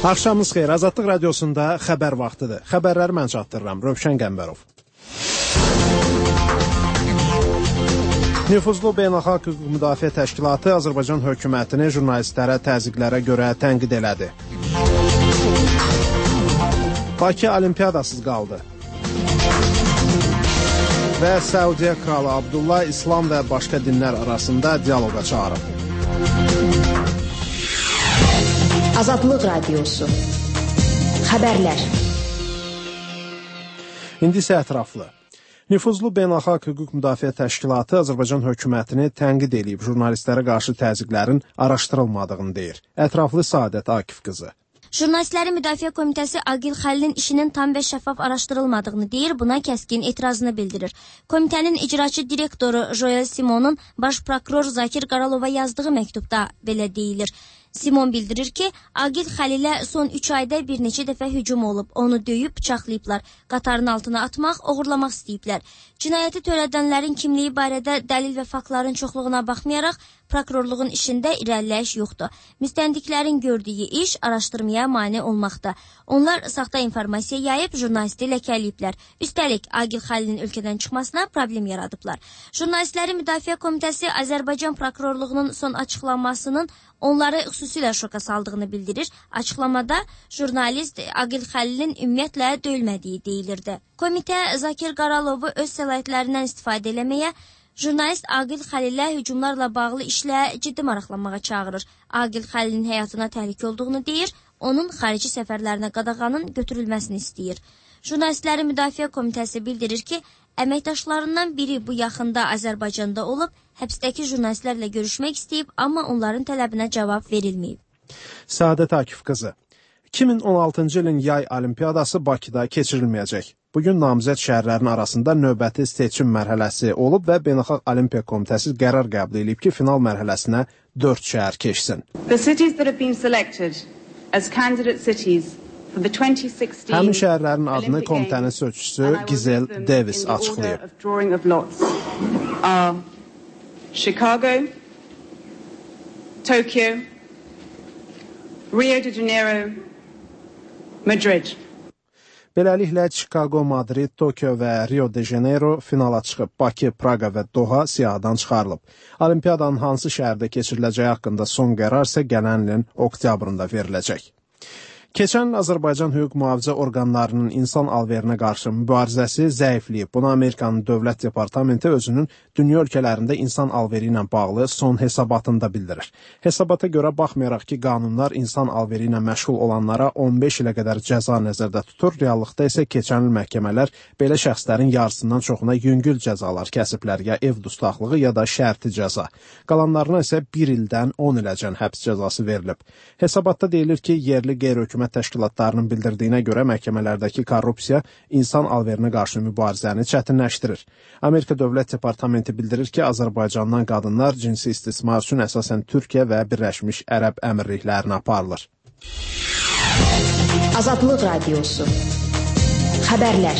Axşamınız xeyir. Azadlıq radiosunda xəbər vaxtıdır. Xəbərləri mən çatdırıram. Rövşən Qəmbərov. Nüfuzlu Beynəlxalq Hüquq Müdafiə Təşkilatı Azərbaycan hökumətini jurnalistlərə təzyiqlərə görə tənqid elədi. Bakı Olimpiyadasız qaldı. Və Səudiyyə Kralı Abdullah İslam və başqa dinlər arasında dialoqa çağırıb. Azadlıq Radiosu. Xəbərlər. İndi isə ətraflı. Nüfuzlu Beynəlxalq Hüquq Müdafiə Təşkilatı Azərbaycan hökumətini tənqid edib jurnalistlərə qarşı təzyiqlərin araşdırılmadığını deyir. Ətraflı Səadət Akif qızı. Jurnalistlərin Müdafiə Komitəsi Agil Xəlilin işinin tam və şəffaf araşdırılmadığını deyir, buna kəskin etirazını bildirir. Komitənin icraçı direktoru Joel Simonun baş prokuror Zakir Qaralova yazdığı məktubda belə deyilir. Simon bildirir ki, Agil Xəlilə son 3 ayda bir neçə dəfə hücum olub, onu döyüb, bıçaqlayıblar, qatarın altına atmaq, oğurlamaq istəyiblər. Cinayəti törədənlərin kimliyi barədə dəlil və faktların çoxluğuna baxmayaraq, prokurorluğun işində irəliləyiş yoxdur. Müstəndiklərin gördüyü iş araşdırmaya mane olmaqda. Onlar saxta informasiya yayıb, jurnalisti ləkəliyiblər. Üstəlik, Agil Xəlilin ölkədən çıxmasına problem yaradıblar. Jurnalistlərin Müdafiə Komitəsi Azərbaycan prokurorluğunun son açıqlanmasının onları xüsusilə şoka saldığını bildirir. Açıqlamada jurnalist Agil Xəlilin ümumiyyətlə döyülmədiyi deyilirdi. Komitə Zakir Qaralovu öz səlahiyyətlərindən istifadə eləməyə, jurnalist Agil Xəlilə hücumlarla bağlı işlə ciddi maraqlanmağa çağırır. Agil Xəlilin həyatına təhlükə olduğunu deyir, onun xarici səfərlərinə qadağanın götürülməsini istəyir. Jurnalistlərin Müdafiə Komitəsi bildirir ki, əməkdaşlarından biri bu yaxında Azərbaycanda olub, həbsdəki jurnalistlərlə görüşmək istəyib, amma onların tələbinə cavab verilməyib. Səadət Akif qızı. 2016-cı ilin yay olimpiyadası Bakıda keçirilməyəcək. Bugün namizəd şəhərlərin arasında növbəti seçim mərhələsi olub və Beynəlxalq Olimpiya Komitəsi qərar qəbul edib ki, final mərhələsinə 4 şəhər keçsin. The cities that have been selected as candidate cities for the 2016 Həmin şəhərlərin adını komitənin sözçüsü Gizel Davis açıqlayıb. Chicago, Tokyo, Rio de Janeiro, Madrid. Beləliklə, Chicago, Madrid, Tokyo və Rio de Janeiro finala çıxıb. Bakı, Praqa və Doha siyahıdan çıxarılıb. Olimpiyadanın hansı şəhərdə keçiriləcəyi haqqında son qərar isə gələn ilin oktyabrında veriləcək. Keçən Azərbaycan hüquq mühafizə orqanlarının insan alverinə qarşı mübarizəsi zəifləyib. Bunu Amerikanın Dövlət Departamenti özünün dünya ölkələrində insan alveri ilə bağlı son hesabatında bildirir. Hesabata görə baxmayaraq ki, qanunlar insan alveri ilə məşğul olanlara 15 ilə qədər cəza nəzərdə tutur, reallıqda isə keçən il məhkəmələr belə şəxslərin yarısından çoxuna yüngül cəzalar kəsiblər, ya ev dustaqlığı, ya da şərti cəza. Qalanlarına isə 1 ildən 10 iləcən həbs cəzası verilib. Hesabatda deyilir ki, yerli qeyri-hökumət təşkilatlarının bildirdiyinə görə məhkəmələrdəki korrupsiya insan alverinə qarşı mübarizəni çətinləşdirir. Amerika Dövlət Departamenti bildirir ki, Azərbaycandan qadınlar cinsi istismar üçün əsasən Türkiyə və Birləşmiş Ərəb Əmirliklərinə aparılır. Azadlıq Radiosu. Xəbərlər.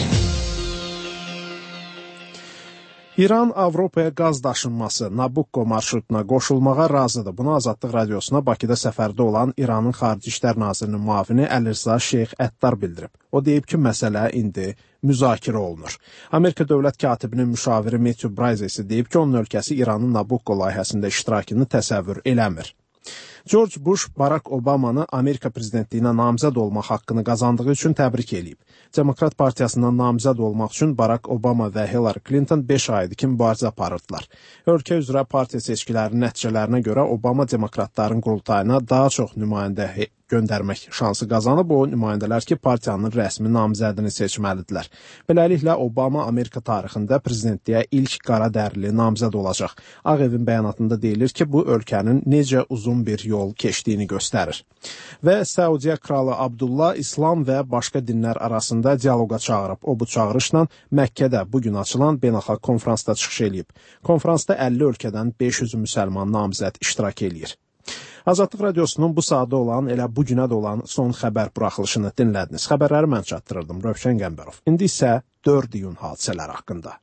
İran Avropaya qaz daşınması Nabucco marşrutuna qoşulmağa razıdır. Bunu Azadlıq Radiosuna Bakıda səfərdə olan İranın Xarici İşlər Nazirinin müavini Əlirza Şeyx Əttar bildirib. O deyib ki, məsələ indi müzakirə olunur. Amerika dövlət katibinin müşaviri Matthew Bryce isə deyib ki, onun ölkəsi İranın Nabucco layihəsində iştirakını təsəvvür eləmir. George Bush Barack Obamanı Amerika prezidentliyinə namizəd olmaq haqqını qazandığı üçün təbrik edib. Demokrat Partiyasından namizəd olmaq üçün Barack Obama və Hillary Clinton 5 aydır ki, mübarizə aparırdılar. Ölkə üzrə partiya seçkilərinin nəticələrinə görə Obama demokratların qurultayına daha çox nümayəndə göndərmək şansı qazanıb. O nümayəndələr ki, partiyanın rəsmi namizədini seçməlidirlər. Beləliklə, Obama Amerika tarixində prezidentliyə ilk qara dərili namizəd olacaq. Ağ Evin bəyanatında deyilir ki, bu ölkənin necə uzun bir yol keçdiyini göstərir. Və Səudiyyə Kralı Abdullah İslam və başqa dinlər arasında dialoqa çağırıb. O bu çağırışla Məkkədə bugün açılan beynəlxalq konfransda çıxış eləyib. Konfransda 50 ölkədən 500 müsəlman namizəd iştirak eləyir. Azadlıq Radiosunun bu saatda olan, elə bu günə də olan son xəbər buraxılışını dinlədiniz. Xəbərləri mən çatdırırdım, Rövşən Qəmbərov. İndi isə 4 iyun hadisələri haqqında.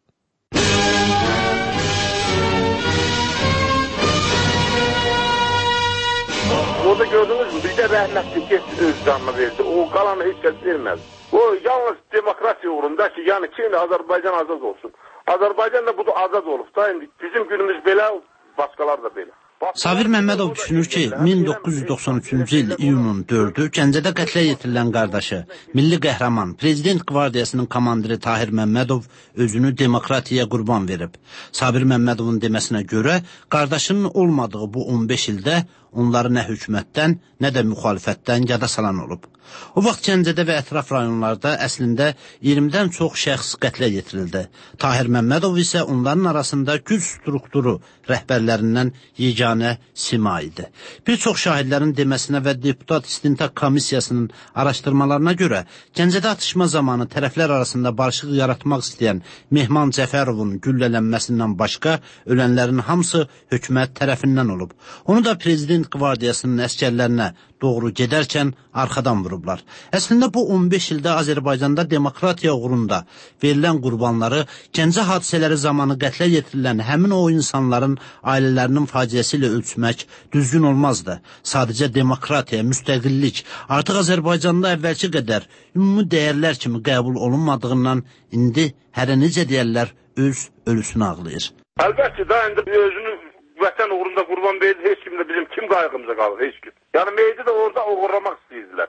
Orada gördünüz mü? Bizdə rəhmətli geç öz canını verdi. O qalanı heç kəs verməz. O yalnız demokrasiya uğrunda ki, yəni ki, Azərbaycan azad olsun. Azərbaycan da bu da azad olub da. İndi bizim günümüz belə, başqalar da belə. Sabir Məmmədov düşünür ki, 1993-cü il iyunun 4-ü Gəncədə qətlə yetirilən qardaşı, milli qəhrəman, Prezident Qvardiyasının komandiri Tahir Məmmədov özünü demokratiyaya qurban verib. Sabir Məmmədovun deməsinə görə, qardaşının olmadığı bu 15 ildə onları nə hökumətdən, nə də müxalifətdən yada salan olub. O vaxt Gəncədə və ətraf rayonlarda əslində 20-dən çox şəxs qətlə yetirildi. Tahir Məmmədov isə onların arasında güc strukturu rəhbərlərindən yeganə sima idi. Bir çox şahidlərin deməsinə və deputat istintaq komissiyasının araşdırmalarına görə Gəncədə atışma zamanı tərəflər arasında barışıq yaratmaq istəyən Mehman Cəfərovun güllələnməsindən başqa ölənlərin hamısı hökumət tərəfindən olub. Onu da Prezident Qvardiyasının əskərlərinə doğru gedərkən arxadan vurublar. Əslində bu 15 ildə Azərbaycanda demokratiya uğrunda verilən qurbanları Gəncə hadisələri zamanı qətlə yetirilən həmin o insanların ailələrinin faciəsi ilə ölçmək düzgün olmazdı. Sadəcə demokratiya, müstəqillik artıq Azərbaycanda əvvəlki qədər ümumi dəyərlər kimi qəbul olunmadığından indi hələ necə deyərlər öz ölüsünü ağlayır. Əlbəttə da indi özünü vətən uğrunda qurban verdi, heç kim də bizim kim qayğımıza qalır, heç kim. Yəni meydi də orada uğurlamaq istəyirdilər.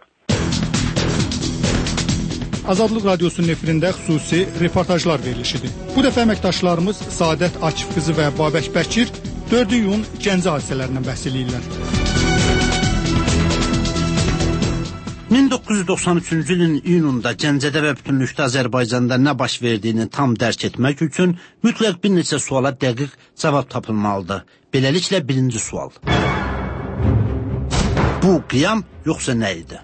Azadlıq Radiosunun efirində xüsusi reportajlar verilişidir. Bu dəfə əməkdaşlarımız Saadət Akif qızı və Babək Bəkir 4 iyun Gəncə hadisələrindən bəhs edirlər. 1993-cü ilin iyununda Gəncədə və bütünlükdə Azərbaycanda nə baş verdiyini tam dərk etmək üçün mütləq bir neçə suala dəqiq cavab tapılmalıdır. Beləliklə birinci sual. Bu qiyam yoxsa nə idi?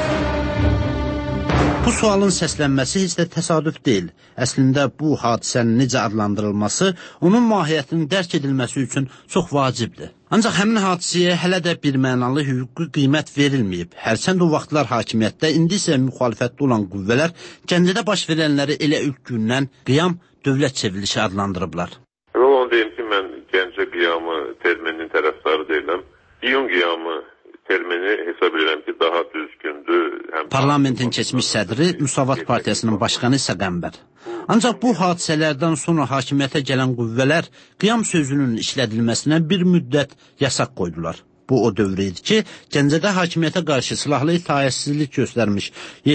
Bu sualın səslənməsi heç də təsadüf deyil. Əslində bu hadisənin necə adlandırılması, onun mahiyyətinin dərk edilməsi üçün çox vacibdir. Ancaq həmin hadisəyə hələ də bir mənalı hüquqi qiymət verilməyib. Hərçənd o vaxtlar hakimiyyətdə, indi isə müxalifətdə olan qüvvələr Gəncədə baş verənləri elə ilk gündən qiyam dövlət çevrilişi adlandırıblar. Onu deyim ki, mən Gəncə qiyamı termininin tərəfdarı deyiləm. İyun qiyamı termini hesab edirəm ki, daha düzgündür. Parlamentin keçmiş sədri, Müsavat Partiyasının başqanı isə Qəmbər. Ancaq bu hadisələrdən sonra hakimiyyətə gələn qüvvələr qiyam sözünün işlədilməsinə bir müddət yasaq qoydular. Bu o dövr idi ki, Gəncədə hakimiyyətə qarşı silahlı itaətsizlik göstərmiş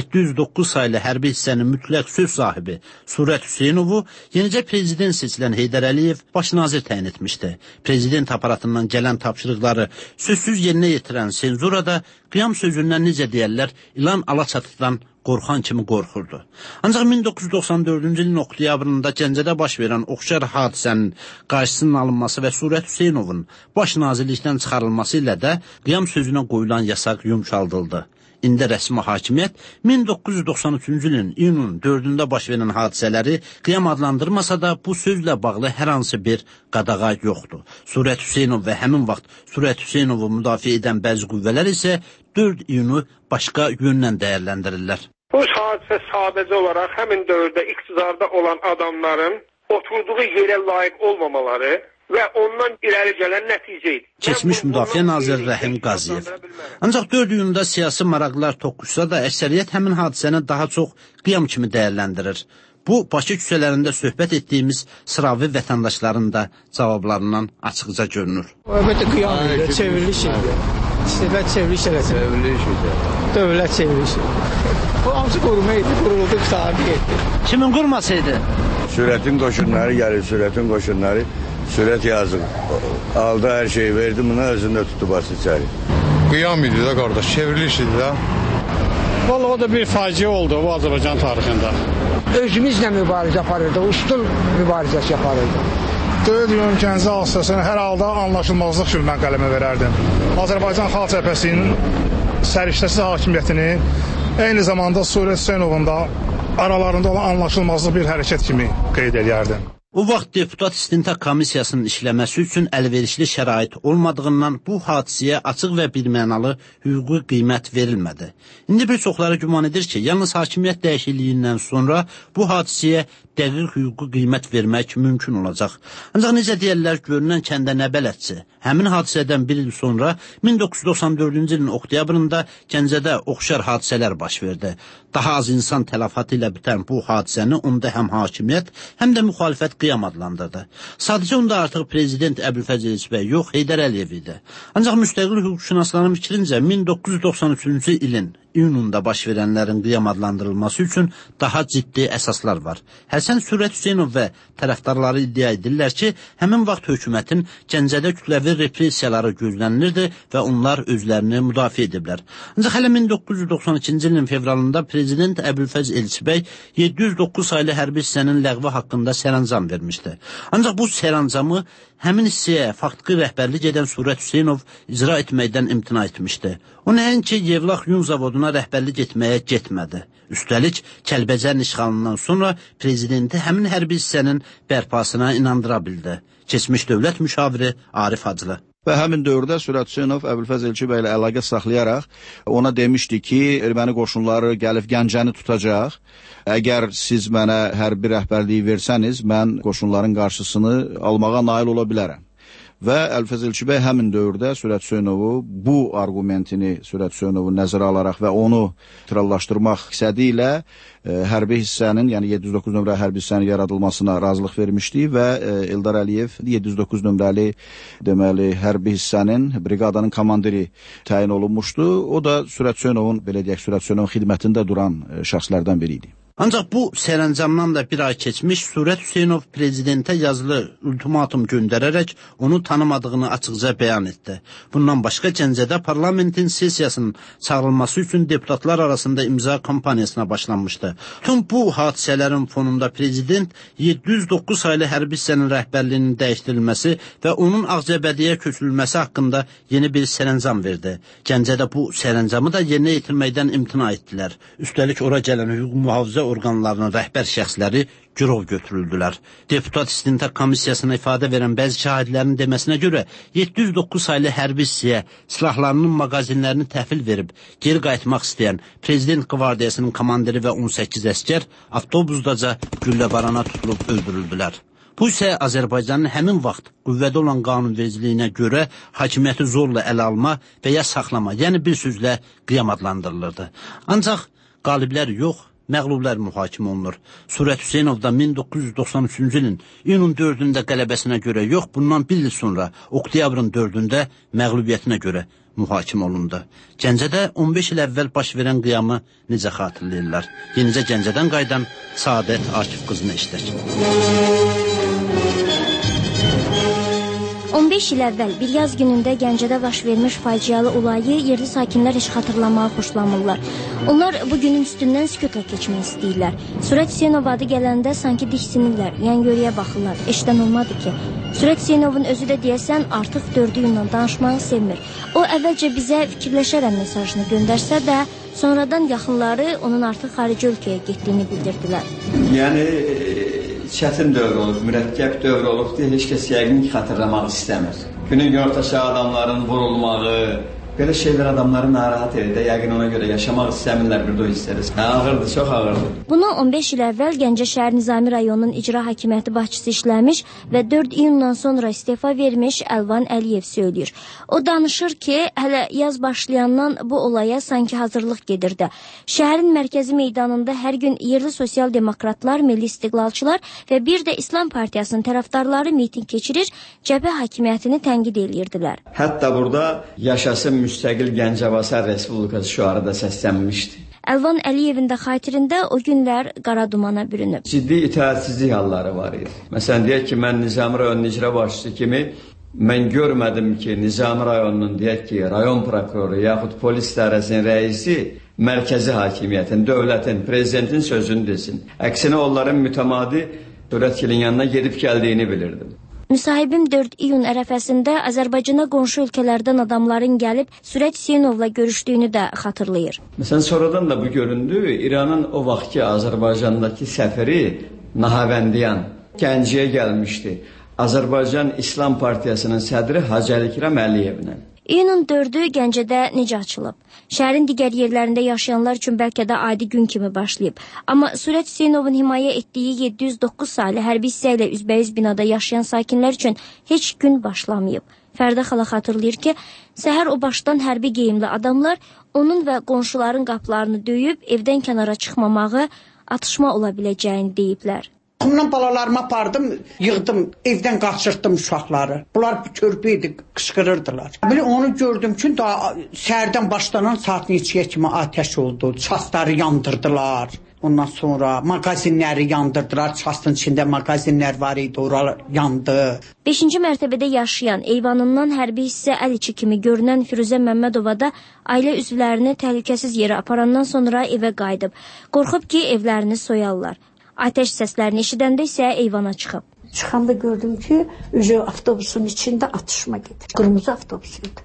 709 saylı hərbi hissənin mütləq söz sahibi Surət Hüseynovu yenicə prezident seçilən Heydər Əliyev baş nazir təyin etmişdi. Prezident aparatından gələn tapşırıqları sözsüz yerinə yetirən senzura da qiyam sözündən necə deyərlər, ilan alaçatıdan qorxan kimi qorxurdu. Ancaq 1994-cü ilin oktyabrında Gəncədə baş verən oxşar hadisənin qarşısının alınması və Surət Hüseynovun baş nazirlikdən çıxarılması ilə də qiyam sözünə qoyulan yasaq yumşaldıldı. İndi rəsmi hakimiyyət 1993-cü ilin iyunun 4-ündə baş verən hadisələri qiyam adlandırmasa da bu sözlə bağlı hər hansı bir qadağa yoxdur. Surət Hüseynov və həmin vaxt Surət Hüseynovu müdafiə edən bəzi qüvvələr isə 4 iyunu başqa yöndən dəyərləndirirlər. Bu hadisə sadəcə olaraq həmin dövrdə iqtidarda olan adamların oturduğu yerə layiq olmamaları və ondan irəli gələn nəticə idi. Keçmiş Müdafiə Naziri Rəhim Qaziyev. Ancaq 4 iyunda siyasi maraqlar toqquşsa da əksəriyyət həmin hadisəni daha çox qiyam kimi dəyərləndirir. Bu, Bakı küçələrində söhbət etdiyimiz sıravi vətəndaşların da cavablarından açıqca görünür. Əlbəttə qiyam edir, çevriliş edir. Dövlət çevriliş edir. Dövlət çevriliş edir. O hamısı qurma idi, quruldu, qıtardı getdi. Kimin qurmasıydı? Sürətin qoşunları gəlir, Sürətin qoşunları. Sürət yazıq. Aldı hər şeyi verdi, buna özündə tutub bası içəri. Qiyam idi də qardaş, çevriliş idi də. Vallahi o da bir faciə oldu bu Azərbaycan tarixində. Özümüzlə mübarizə aparırdı, üstün mübarizəsi aparırdı. 4 iyun Gəncə hadisəsini hər halda anlaşılmazlıq kimi mən qələmə verərdim. Azərbaycan Xalq Cəbhəsinin səriştəsiz hakimiyyətinin eyni zamanda Surət Hüseynovun da aralarında olan anlaşılmazlıq bir hərəkət kimi qeyd edərdim. O vaxt deputat istintaq komissiyasının işləməsi üçün əlverişli şərait olmadığından bu hadisəyə açıq və birmənalı hüquqi qiymət verilmədi. İndi bir çoxları güman edir ki, yalnız hakimiyyət dəyişikliyindən sonra bu hadisəyə dəqiq hüquqi qiymət vermək mümkün olacaq. Ancaq necə deyərlər, görünən kəndə nə bələdçi. Həmin hadisədən bir il sonra 1994-cü ilin oktyabrında Gəncədə oxşar hadisələr baş verdi. Daha az insan tələfatı ilə bitən bu hadisəni onda həm hakimiyyət, həm də müxalifət qiyam adlandırdı. Sadəcə onda artıq prezident Əbülfəz Elçibəy yox, Heydər Əliyev idi. Ancaq müstəqil hüquqşünasların fikrincə 1993-cü ilin iyununda baş verənlərin qiyam adlandırılması üçün daha ciddi əsaslar var. Həsən Sürət Hüseynov və tərəfdarları iddia edirlər ki, həmin vaxt hökumətin Gəncədə kütləvi repressiyaları gözlənilirdi və onlar özlərini müdafiə ediblər. Ancaq hələ 1992-ci ilin fevralında prezident Əbülfəz Elçibəy 709 saylı hərbi hissənin ləğvi haqqında sərəncam vermişdi. Ancaq bu sərəncamı həmin hissəyə faktiki rəhbərlik edən Sürət Hüseynov icra etməkdən imtina etmişdi. O nəinki Yevlax Yun zavoduna rəhbərlik etməyə getmədi. Üstəlik, Kəlbəcərin işğalından sonra prezidenti həmin hərbi hissənin bərpasına inandıra bildi. Keçmiş dövlət müşaviri Arif Hacılı. Və həmin dövrdə Sürət Hüseynov Əbülfəz Elçibəy ilə əlaqə saxlayaraq ona demişdi ki, erməni qoşunları gəlib Gəncəni tutacaq. Əgər siz mənə hərbi rəhbərliyi versəniz, mən qoşunların qarşısını almağa nail ola bilərəm. Və Əbülfəz Elçibəy həmin dövrdə Sürət Hüseynovu bu argumentini nəzərə alaraq və onu trallaşdırmaq məqsədi ilə hərbi hissənin, yəni 709 nömrə hərbi hissənin yaradılmasına razılıq vermişdi və Eldar Əliyev 709 nömrəli deməli hərbi hissənin, briqadanın komandiri təyin olunmuşdu. O da Sürət Hüseynovun, belə deyək, Sürət Hüseynovun xidmətində duran şəxslərdən biri idi. Ancaq bu sərəncamdan da bir ay keçmiş Sürət Hüseynov prezidentə yazılı ultimatum göndərərək onu tanımadığını açıqca bəyan etdi. Bundan başqa Gəncədə parlamentin sessiyasının çağırılması üçün deputatlar arasında imza kampaniyasına başlanmışdı. Tüm bu hadisələrin fonunda prezident 709 saylı hərbi hissənin rəhbərliyinin dəyişdirilməsi və onun Ağcabədiyə köçürülməsi haqqında yeni bir sərəncam verdi. Gəncədə bu sərəncamı da yerinə yetirməkdən imtina etdilər. Üstəlik ora gələn hüquq mühafizə orqanlarının rəhbər şəxsləri girov götürüldülər. Deputat istintaq komissiyasına ifadə verən bəzi şahidlərin deməsinə görə 709 saylı hərbi hissəyə silahlarının mağazinlərini təhvil verib geri qayıtmaq istəyən prezident qvardiyasının komandiri və 18 əskər avtobusdaca gülləbarana tutulub öldürüldülər. Bu isə Azərbaycanın həmin vaxt qüvvədə olan qanunvericiliyinə görə hakimiyyəti zorla ələ alma və ya saxlama, yəni bir sözlə qiyam adlandırılırdı. Ancaq qaliblər yox, məğlublər mühakimə olunur. Sürət Hüseynov da 1993-cü ilin iyunun 4-də qələbəsinə görə yox, bundan bir il sonra oktyabrın 4-də məğlubiyyətinə görə mühakimə olundu. Gəncədə 15 il əvvəl baş verən qiyamı necə xatırlayırlar? Yenicə Gəncədən qayıdan Saadət Akif qızını eşidək. 15 il əvvəl bir yaz günündə Gəncədə baş vermiş facialı olayı yerli sakinlər heç xatırlamağa xoşlamırlar. Onlar bu günün üstündən sükutla keçmək istəyirlər. Sürət Hüseynov adı gələndə sanki diksinirlər, yan görüyə baxırlar. Eşdən olmadı ki. Sürət Hüseynovun özü də deyəsən artıq 4 yıldan danışmağı sevmir. O əvvəlcə bizə fikirləşərəm mesajını göndərsə də, sonradan yaxınları onun artıq xarici ölkəyə getdiyini bildirdilər. Yəni çətin dövr olub, mürəkkəb dövr olub deyə heç kəs yəqin ki, xatırlamaq istəmir. Günün ortaçağ adamların vurulmağı, belə şeylər adamları narahat edir. Yəqin ona görə yaşamaq istəmirlər burada o hissədə. Ağırdır, çox ağırdır. Bunu 15 il əvvəl Gəncə şəhər Nizami rayonunun icra hakimiyyəti başçısı işləmiş və 4 iyundan sonra istefa vermiş Əlvan Əliyev söyləyir. O danışır ki, hələ yaz başlayandan bu olaya sanki hazırlıq gedirdi. Şəhərin mərkəzi meydanında hər gün yerli sosial demokratlar, milli istiqlalçılar və bir də İslam partiyasının tərəfdarları miting keçirir, cəbhə hakimiyyətini tənqid edirdilər. Hətta burada yaşasın müstəqil Gəncəbasar Respublikası şüarı da səslənmişdi. Əlvan Əliyevin də xatirində o günlər qara dumana bürünüb. Ciddi itaatsizlik halları var idi. Məsələn, deyək ki, mən Nizami rayonunun icra başçısı kimi mən görmədim ki, Nizami rayonunun, deyək ki, rayon prokuroru yaxud polis idarəsinin rəisi mərkəzi hakimiyyətin, dövlətin, prezidentin sözünü desin. Əksinə onların mütəmadi Sürətgilin yanına gedib gəldiyini bilirdim. Müsahibim 4 iyun ərəfəsində Azərbaycana qonşu ölkələrdən adamların gəlib Sürət Hüseynovla görüşdüyünü də xatırlayır. Məsələn, sonradan da bu göründü. İranın o vaxtki Azərbaycandakı səfiri Nahavəndiyan Gəncəyə gəlmişdi. Azərbaycan İslam Partiyasının sədri Hacı Əlikram Əliyevlə. İyunun 4-ü Gəncədə necə açılıb? Şəhərin digər yerlərində yaşayanlar üçün bəlkə də adi gün kimi başlayıb. Amma Surət Hüseynovun himayə etdiyi 709 saylı hərbi hissə ilə üzbəüz binada yaşayan sakinlər üçün heç gün başlamayıb. Fərdə xala xatırlayır ki, səhər o başdan hərbi geyimli adamlar onun və qonşuların qapılarını döyüb evdən kənara çıxmamağı, atışma ola biləcəyini deyiblər. Ondan balalarımı apardım, yığdım, evdən qaçırtdım uşaqları. Bunlar körpü idi, qışqırırdılar. Onu gördüm ki, daha səhərdən başlanan saat neçəyə kimi ateş oldu. Çasları yandırdılar. Ondan sonra mağazinləri yandırdılar. Çasın içində mağazinlər var idi, oralar yandı. 5-ci mərtəbədə yaşayan, eyvanından hərbi hissə əl içi kimi görünən Firuzə Məmmədova da ailə üzvlərini təhlükəsiz yerə aparandan sonra evə qayıdıb. Qorxub ki, evlərini soyarlar. Ateş səslərini eşidəndə isə eyvana çıxıb. Çıxanda gördüm ki, avtobusun içində atışma gedir. Qırmızı avtobusuydu.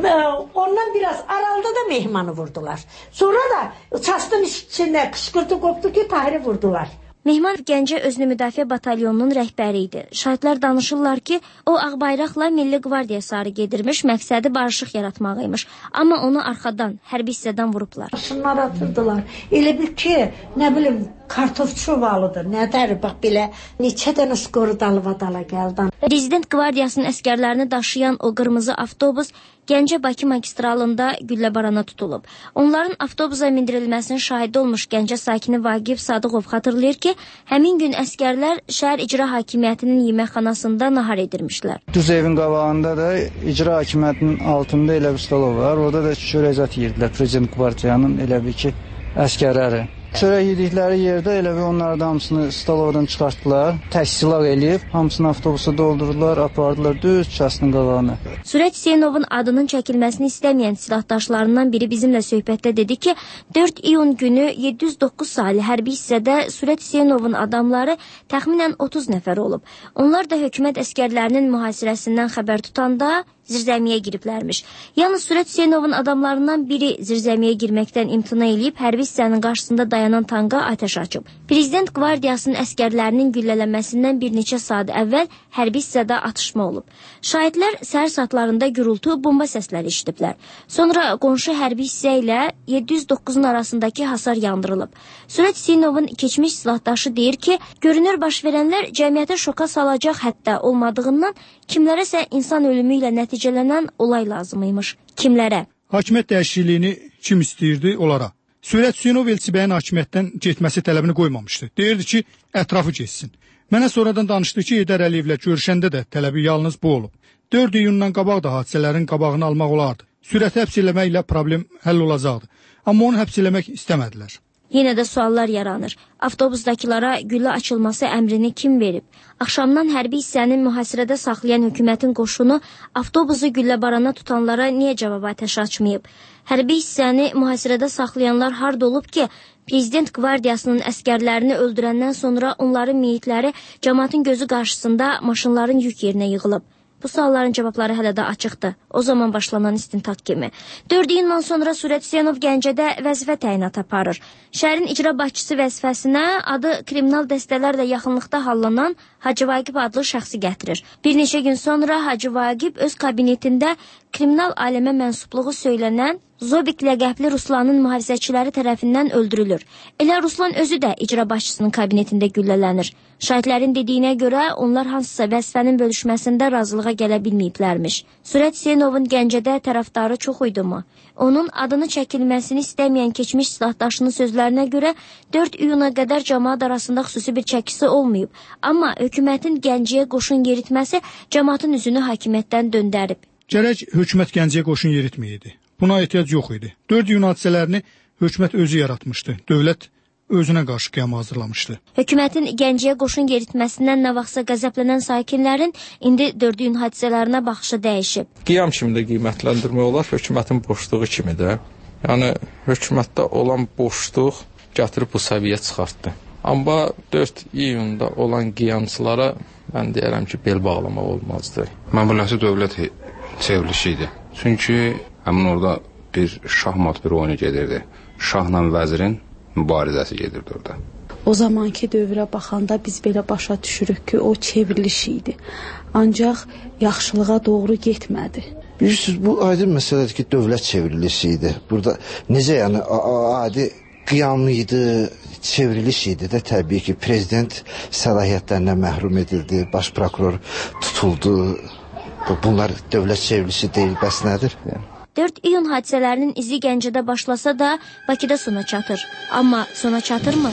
Ondan biraz aralda da mehmanı vurdular. Sonra da çastın içində qışqırtı qopdu ki, Tahir'i vurdular. Mehman Gəncə Özünü Müdafiə Batalyonunun rəhbəri idi. Şahidlər danışırlar ki, o ağbayraqla Milli Qvardiya sarı gedirmiş, məqsədi barışıq yaratmaq imiş. Amma onu arxadan, hərbi hissədən vurublar. Şunlar atırdılar. Elə bir ki, nə bilim, kartofçu valıdır, nədər, bax belə, neçə dənə skoru dalva-dala gəldi. Prezident Qvardiyasının əskərlərini daşıyan o qırmızı avtobus Gəncə-Bakı magistralında gülləbarana tutulub. Onların avtobusa mindirilməsinin şahidi olmuş Gəncə sakini Vaqif Sadıqov xatırlayır ki, həmin gün əskərlər şəhər icra hakimiyyətinin yeməkxanasında nahar edirmişlər. Düz evin qabağında da icra hakimiyyətinin altında elə bir stol var. Orada da çörək yeyirdilər Prezident Qvardiyanın elə bir ki, əskərləri. Çörək yedikləri yerdə elə bir onlardan hamısını stolovdan çıxartdılar, təşkilat eləyib, hamısını avtobusa doldurdular, apardılar düz çasının qabağına. Surət Hüseynovun adının çəkilməsini istəməyən silahdaşlarından biri bizimlə söhbətdə dedi ki, 4 iyun günü 709 saylı hərbi hissədə Surət Hüseynovun adamları təxminən 30 nəfər olub. Onlar da hökumət əskərlərinin mühasirəsindən xəbər tutanda zirzəmiyə giriblərmiş. Yalnız Surət Hüseynovun adamlarından biri zirzəmiyə girməkdən imtina eləyib, hərbi hissənin qarşısında dayanan tanqa ateş açıb. Prezident Qvardiyasının əskərlərinin güllələməsindən bir neçə saat əvvəl hərbi hissədə atışma olub. Şahidlər səhər saatlarında gürültü, bomba səsləri eşidiblər. Sonra qonşu hərbi hissə ilə 709-un arasındakı hasar yandırılıb. Surət Hüseynovun keçmiş silahdaşı deyir ki, görünür baş verənlər cəmiyyətə şoka salacaq həddə olmadığından kimlərəsə insan ölümü ilə nəticələnən olay lazımıymış. Kimlərə? Hakimiyyət dəyişikliyini kim istəyirdi onlara? Surət Hüseynov Elçibəyin hakimiyyətdən getməsi tələbini qoymamışdı. Deyirdi ki, ətrafı geçsin. Mənə sonradan danışdı ki, Heydər Əliyevlə görüşəndə də tələbi yalnız bu olub. 4 iyundan qabaq da hadisələrin qabağını almaq olardı. Sürəti həbs eləməklə problem həll olacaqdı. Amma onu həbs eləmək istəmədilər. Yenə də suallar yaranır. Avtobusdakılara güllə açılması əmrini kim verib? Axşamdan hərbi hissənin mühasirədə saxlayan hökumətin qoşunu avtobusu gülləbarana tutanlara niyə cavab ateş açmayıb? Hərbi hissəni mühasirədə saxlayanlar harda olub ki, Prezident Qvardiyasının əskərlərini öldürəndən sonra onların meyitləri cəmaatın gözü qarşısında maşınların yük yerinə yığılıb. Bu sualların cavabları hələ də açıqdır. O zaman başlanan istintaq kimi. 4 iyundan sonra Surət Hüseynov Gəncədə vəzifə təyinatı aparır. Şəhərin icra başçısı vəzifəsinə adı kriminal dəstələrlə yaxınlıqda hallanan Hacı Vaqib adlı şəxsi gətirir. Bir neçə gün sonra Hacı Vaqib öz kabinetində kriminal aləmə mənsubluğu söylənən Zobik ləqəbli Ruslanın mühafizəçiləri tərəfindən öldürülür. Elə Ruslan özü də icra başçısının kabinetində güllələnir. Şahidlərin dediyinə görə onlar hansısa vəzifənin bölüşməsində razılığa gələ bilməyiblərmiş. Surət Hüseynovun Gəncədə tərəfdarı çox idimi? Onun adını çəkilməsini istəməyən keçmiş silahdaşının sözlərinə görə 4 iyuna qədər cəmaat arasında xüsusi bir çəkisi olmayıb. Amma hökumətin Gəncəyə qoşun yeritməsi cəmaatın üzünü hakimiyyətdən döndərib. Gərək hökumət Gəncəyə qoşun yeritməyəydi. Buna ehtiyac yox idi. 4 iyun hadisələrini hökumət özü yaratmışdı. Dövlət özünə qarşı qiyama hazırlamışdı. Hökumətin Gəncəyə qoşun yeritməsindən nə vaxtsa qəzəblənən sakinlərin indi 4 iyun hadisələrinə baxışı dəyişib. Qiyam kimi də qiymətləndirmək olar, hökumətin boşluğu kimi də. Yəni, hökumətdə olan boşluq gətirib bu səviyyə çıxartdı. Amma 4 iyunda olan qiyamçılara mən deyərəm ki, bel bağlamaq olmazdı. Mən bu nəsə dövlət çevrilişi idi. Çünki həmin orada bir şahmat bir oyunu gedirdi. Şahla vəzirin mübarizəsi gedirdi orada. O zamanki dövrə baxanda biz belə başa düşürük ki, o çevriliş idi. Ancaq yaxşılığa doğru getmədi. Bilirsiniz, bu aydın məsələdir ki, dövlət çevrilişi idi. Burada necə yəni adi qiyamlı idi, çevriliş idi də təbii ki, prezident səlahiyyətlərindən məhrum edildi, baş prokuror tutuldu. Bunlar dövlət çevrilişi deyil, bəs nədir? 4 iyun hadisələrinin izi Gəncədə başlasa da Bakıda sona çatır. Amma sona çatırmı?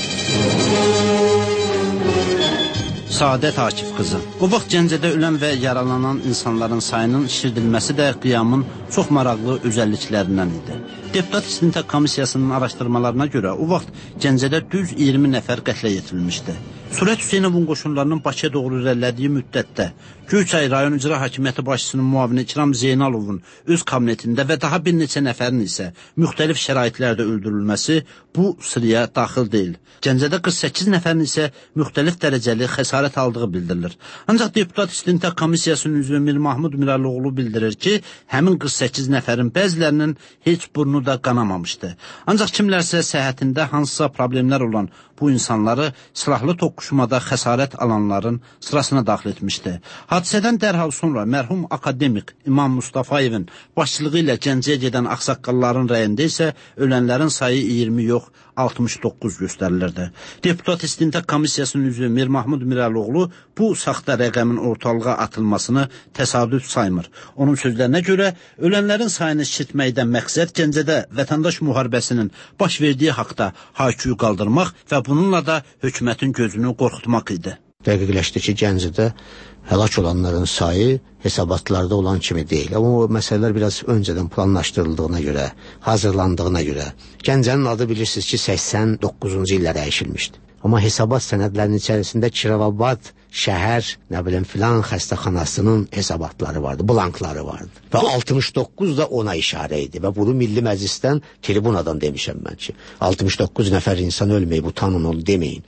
Saadət Akif qızı. O vaxt Gəncədə ölən və yaralanan insanların sayının şişirdilməsi də qiyamın çox maraqlı özəlliklərindən idi. Deputat İstintaq Komissiyasının araşdırmalarına görə o vaxt Gəncədə düz 20 nəfər qətlə yetirilmişdi. Surət Hüseynovun qoşunlarının Bakıya doğru irəlilədiyi müddətdə Göyçay rayon icra hakimiyyəti başçısının müavini İkram Zeynalovun öz kabinetində və daha bir neçə nəfərin isə müxtəlif şəraitlərdə öldürülməsi bu sıraya daxil deyil. Gəncədə 48 nəfərin isə müxtəlif dərəcəli xəsarət aldığı bildirilir. Ancaq Deputat İstintaq Komissiyasının üzvü Mir Mahmud Miraloğlu bildirir ki, həmin 48 nəfərin bəzilərinin heç burnu da qanamamışdı. Ancaq kimlərsə səhhətində hansısa problemlər olan bu insanları silahlı toqquşmada xəsarət alanların sırasına daxil etmişdi. Hadisədən dərhal sonra mərhum akademik İmam Mustafayevin başçılığı ilə Gəncəyə gedən ağsaqqalların rəyində isə ölənlərin sayı 20 yox, 69 göstərilirdi. Deputat İstintaq Komissiyasının üzvü Mir Mahmud Miraloğlu bu saxta rəqəmin ortalığa atılmasını təsadüf saymır. Onun sözlərinə görə ölənlərin sayını şişirtməkdən məqsəd Gəncədə vətəndaş müharibəsinin baş verdiyi haqda hayküyü qaldırmaq və bununla da hökumətin gözünü qorxutmaq idi. Dəqiqləşdi ki, Gəncədə həlak olanların sayı hesabatlarda olan kimi deyil. Amma o məsələlər biraz öncədən planlaşdırıldığına görə, hazırlandığına görə. Gəncənin adı bilirsiniz ki, 89-cu illə dəyişilmişdi. Amma hesabat sənədlərinin içərisində Kirovabad şəhər, nə bilim filan xəstəxanasının hesabatları vardı, blankları vardı. Və 69 da ona işarə idi. Və bunu Milli Məclisdən, tribunadan demişəm mən ki, 69 nəfər insan ölməyib, utanın onu deməyin.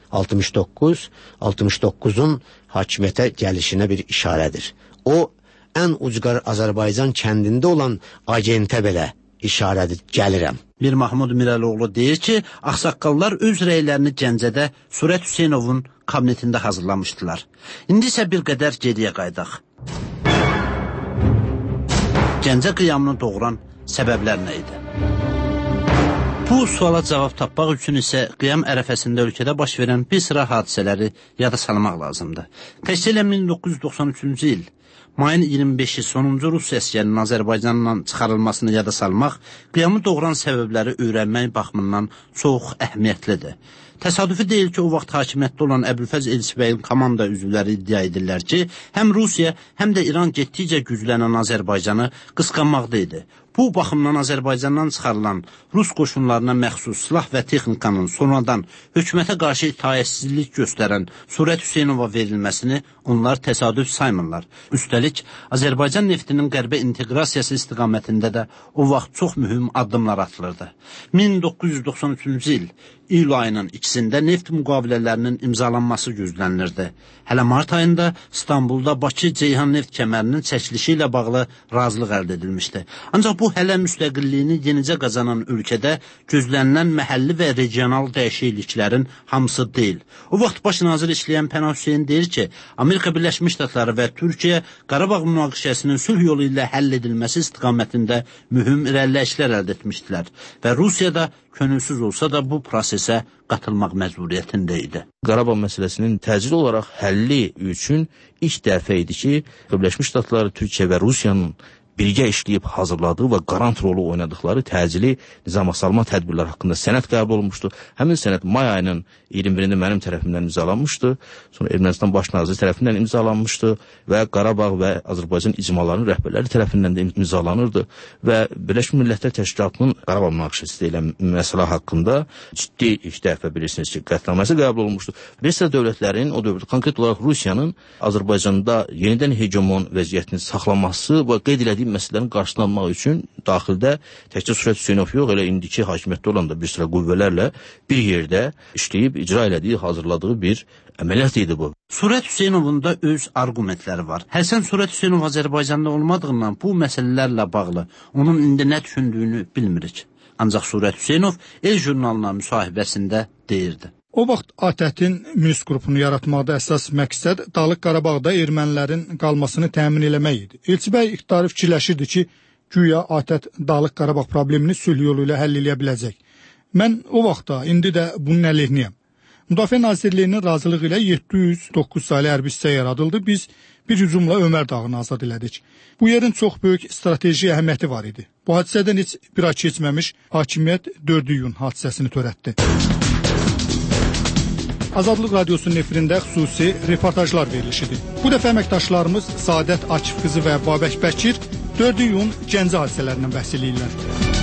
69-un hakimiyyətə gəlişinə bir işarədir. O, ən ucqar Azərbaycan kəndində olan agentə belə işarədir, gəlirəm. Mir Mahmud Miraloğlu deyir ki, ağsaqqallar öz rəylərini Gəncədə Surət Hüseynovun kabinetində hazırlamışdılar. İndi isə bir qədər geriyə qaydaq. Gəncə qiyamını doğuran səbəblər nə idi? Bu suala cavab tapmaq üçün isə qiyam ərəfəsində ölkədə baş verən bir sıra hadisələri yada salmaq lazımdır. Təkcə ilə 1993-cü il mayın 25-i sonuncu Rus əsgərinin Azərbaycandan çıxarılmasını yada salmaq, qiyamı doğuran səbəbləri öyrənmək baxımından çox əhəmiyyətlidir. Təsadüfi deyil ki, o vaxt hakimiyyətdə olan Əbülfəz Elçibəyin komanda üzvləri iddia edirlər ki, həm Rusiya, həm də İran getdikcə güclənən Azərbaycanı qısqanmaqda idi. Bu baxımdan Azərbaycandan çıxarılan Rus qoşunlarına məxsus silah və texnikanın sonradan hökumətə qarşı itaətsizlik göstərən Surət Hüseynova verilməsini onlar təsadüf saymırlar. Üstəlik, Azərbaycan neftinin qərbə inteqrasiyası istiqamətində də o vaxt çox mühüm addımlar atılırdı. 1993-cü il iyul ayının 2-sində neft müqavilələrinin imzalanması gözlənilirdi. Hələ mart ayında İstanbulda Bakı-Ceyhan neft kəmərinin çəkilişi ilə bağlı razılıq əldə edilmişdi. Ancaq bu hələ müstəqilliyini yenicə qazanan ölkədə gözlənilən məhəlli və regional dəyişikliklərin hamısı deyil. O vaxt baş nazir işləyən Pənah Hüseyn deyir ki, Amerika Birləşmiş Ştatları və Türkiyə Qarabağ münaqişəsinin sülh yolu ilə həll edilməsi istiqamətində mühüm irəliləyişlər əldə etmişdilər və Rusiya da könülsüz olsa da bu prosesə qatılmaq məcburiyyətində idi. Qarabağ məsələsinin təcili olaraq həlli üçün ilk dəfə idi ki, Birləşmiş Ştatları, Türkiyə və Rusiyanın birgə işləyib hazırladığı və qarant rolu oynadıqları təcili nizamsalma tədbirlər haqqında sənəd qəbul olunmuşdu. Həmin sənəd may ayının 21-də mənim tərəfimdən imzalanmışdı. Sonra Ermənistan baş naziri tərəfindən imzalanmışdı və Qarabağ və Azərbaycan icmalarının rəhbərləri tərəfindən də imzalanırdı və Birləşmiş Millətlər Təşkilatının Qarabağ münaqişəsi deyilən məsələ haqqında ciddi ilk dəfə bilirsiniz ki, qətnaməsi qəbul olunmuşdu. Bir sıra dövlətlərin, o dövlət konkret olaraq Rusiyanın Azərbaycanda yenidən hegemon vəziyyətini saxlaması və qeyd elədiyi məsələlərin qarşılanmaq üçün daxildə təkcə Surət Hüseynov yox, elə indiki hakimiyyətdə olan da bir sıra qüvvələrlə bir yerdə işləyib icra elədiyi, hazırladığı bir əməliyyat idi bu. Surət Hüseynovun da öz argumentləri var. Hərsən Surət Hüseynov Azərbaycanda olmadığından bu məsələlərlə bağlı onun indi nə düşündüyünü bilmirik. Ancaq Surət Hüseynov El jurnalına müsahibəsində deyirdi. O vaxt ATƏT-in Minsk qrupunu yaratmaqda əsas məqsəd Dağlıq Qarabağda ermənilərin qalmasını təmin eləmək idi. Elçibəy iqtidarı fikirləşirdi ki, güya ATƏT Dağlıq Qarabağ problemini sülh yolu ilə həll eləyə biləcək. Mən o vaxtda, indi də bunun əleyhinəyəm. Müdafiə Nazirliyinin razılığı ilə 709 saylı hərbi hissə yaradıldı. Biz bir hücumla Ömər dağını azad elədik. Bu yerin çox böyük strateji əhəmiyyəti var idi. Bu hadisədən heç bir ay keçməmiş hakimiyyət 4 iyun hadisəsini törətdi. Azadlıq Radiosunun efirində xüsusi reportajlar verilişidir. Bu dəfə əməkdaşlarımız Saadət Akif qızı və Babək Bəkir 4 iyun Gəncə hadisələrindən bəhs edirlər.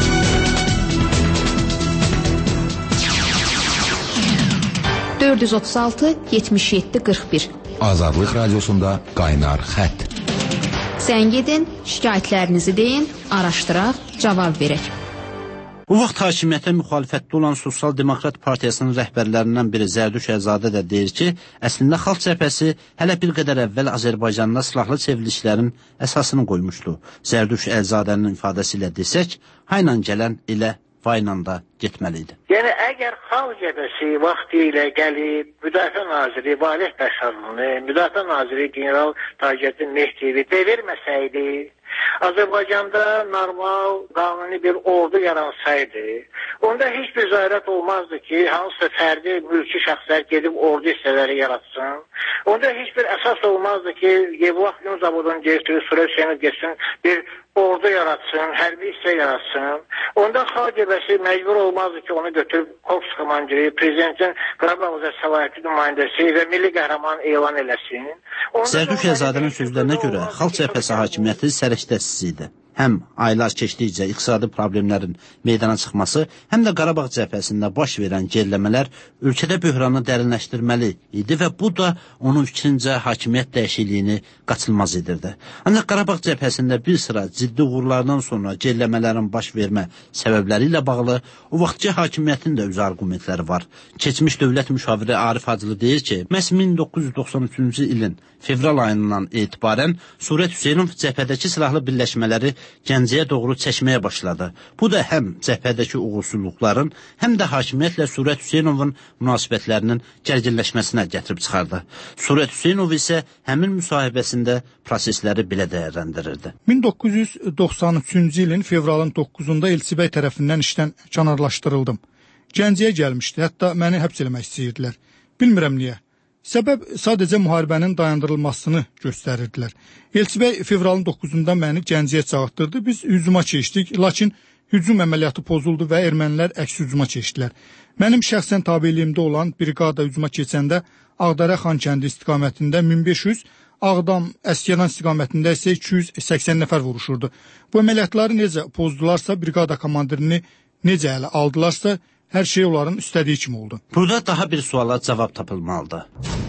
(436-77-41) Azadlıq Radiosunda qaynar xətt. Sən gedin, şikayətlərinizi deyin, araşdıraq, cavab verək. Bu vaxt hakimiyyətə müxalifətdə olan Sosial Demokrat Partiyasının rəhbərlərindən biri Zərduş Əlizadə də deyir ki, əslində Xalq Cəbhəsi hələ bir qədər əvvəl Azərbaycanda silahlı çevrilişlərin əsasını qoymuşdu. Zərduş Əlizadənin ifadəsi ilə desək, hayla gələn elə vayla da getməliydi. Yəni, əgər Xalq Cəbhəsi vaxtı ilə gəlib, Müdafiə Naziri Valih Bəşarlını, Müdafiə Naziri General Tacəddin Mehdiyevi devirməsəydi, Azərbaycanda normal, qanuni bir ordu yaransaydı, onda heç bir zərurət olmazdı ki, hansısa fərdi mülki şəxslər gedib ordu hissələri yaratsın. Onda heç bir əsas olmazdı ki, Yevlax Yun Zavodun direktörü Süreyya Hüseynov getsin, bir ordu yaratsın, hərbi hissə yaratsın. Onda Xalq Cəbhəsi məcbur olmazdı ki, onu götürüb korpus komandiri, prezidentin Qarabağ səlahiyyətli nümayəndəsi və milli qəhrəman elan eləsin. Zərduş Əlizadənin sözlərinə görə Xalq Cəbhəsi hakimiyyəti sərəştəsiz idi. Həm aylar keçdikcə iqtisadi problemlərin meydana çıxması, həm də Qarabağ cəbhəsində baş verən geriləmələr ölkədə böhranı dərinləşdirməli idi və bu da onun fikrincə hakimiyyət dəyişikliyini qaçılmaz edirdi. Ancaq Qarabağ cəbhəsində bir sıra ciddi uğurlardan sonra geriləmələrin baş vermə səbəbləri ilə bağlı o vaxtki hakimiyyətin də öz argumentləri var. Keçmiş dövlət müşaviri Arif Hacılı deyir ki, məhz 1993-cü ilin fevral ayından etibarən Surət Hüseynov cəbhədəki silahlı birləşmələri Gəncəyə doğru çəkməyə başladı. Bu da həm cəbhədəki uğursuzluqların, həm də hakimiyyətlə Surət Hüseynovun münasibətlərinin gərginləşməsinə gətirib çıxardı. Surət Hüseynov isə həmin müsahibəsində prosesləri belə dəyərləndirirdi. 1993-cü ilin fevralın 9-da Elçibəy tərəfindən işdən kənarlaşdırıldım. Gəncəyə gəlmişdi, hətta məni həbs eləmək istəyirdilər. Bilmirəm niyə. Səbəb sadəcə müharibənin dayandırılmasını göstərirdilər. Elçibəy fevralın 9-da məni Gəncəyə çağırtdırdı. Biz hücuma keçdik, lakin hücum əməliyyatı pozuldu və ermənilər əks hücuma keçdilər. Mənim şəxsən tabeliyimdə olan briqada hücuma keçəndə Ağdərə Xankəndi istiqamətində 1500, Ağdam Əskəran istiqamətində isə 280 nəfər vuruşurdu. Bu əməliyyatları necə pozdularsa, briqada komandirini necə ələ aldılarsa, hər şey onların istədiyi kimi oldu. Burada daha bir suala cavab tapılmalıdır.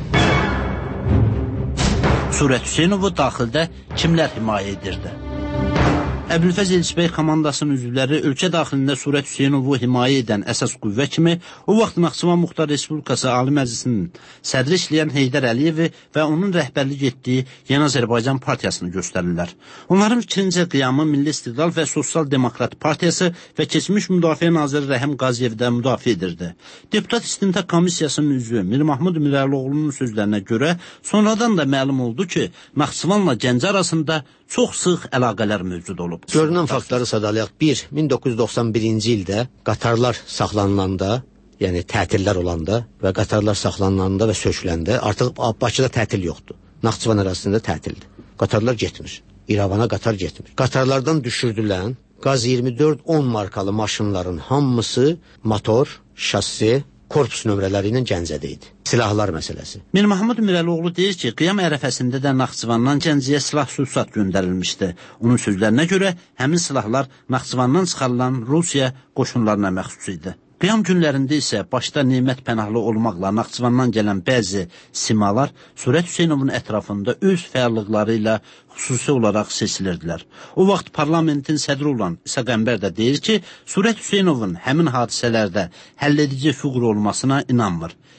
Surət Hüseynovu daxildə kimlər himayə edirdi? Əbülfəz Elçibəy komandasının üzvləri ölkə daxilində Surət Hüseynovu himayə edən əsas qüvvə kimi o vaxt Naxçıvan Muxtar Respublikası Ali Məclisinin sədri işləyən Heydər Əliyevi və onun rəhbərlik etdiyi Yeni Azərbaycan Partiyasını göstərirlər. Onların fikrincə qiyamı Milli İstiqlal və Sosial Demokrat Partiyası və keçmiş Müdafiə Naziri Rəhim Qaziyev də müdafiə edirdi. Deputat İstintaq Komissiyasının üzvü Mir Mahmud Mirəloğlu'nun sözlərinə görə sonradan da məlum oldu ki, Naxçıvanla Gəncə arasında çox sıx əlaqələr mövcud olub. Görünən faktları sadalayaq. 1. 1991-ci ildə qatarlar saxlanılanda, yəni tətillər olanda və qatarlar saxlanılanda və söküləndə artıq Bakıda tətil yoxdur. Naxçıvan ərazisində tətildir. Qatarlar getmir. İrəvana qatar getmir. Qatarlardan düşürdülən Qaz 24-10 markalı maşınların hamısı motor, şassi, korpus nömrələri ilə Gəncədə idi. Silahlar məsələsi. Mir Mahmud Mirəloğlu deyir ki, qiyam ərəfəsində də Naxçıvandan Gəncəyə silah-sursat göndərilmişdi. Onun sözlərinə görə həmin silahlar Naxçıvandan çıxarılan Rusiya qoşunlarına məxsus idi. Qiyam günlərində isə başda Nemət Pənahlı olmaqla Naxçıvandan gələn bəzi simalar Surət Hüseynovun ətrafında öz fəallıqları ilə xüsusi olaraq seçilirdilər. O vaxt parlamentin sədri olan İsa Qəmbər də deyir ki, Surət Hüseynovun həmin hadisələrdə həlledici fiqur olmasına inanmır.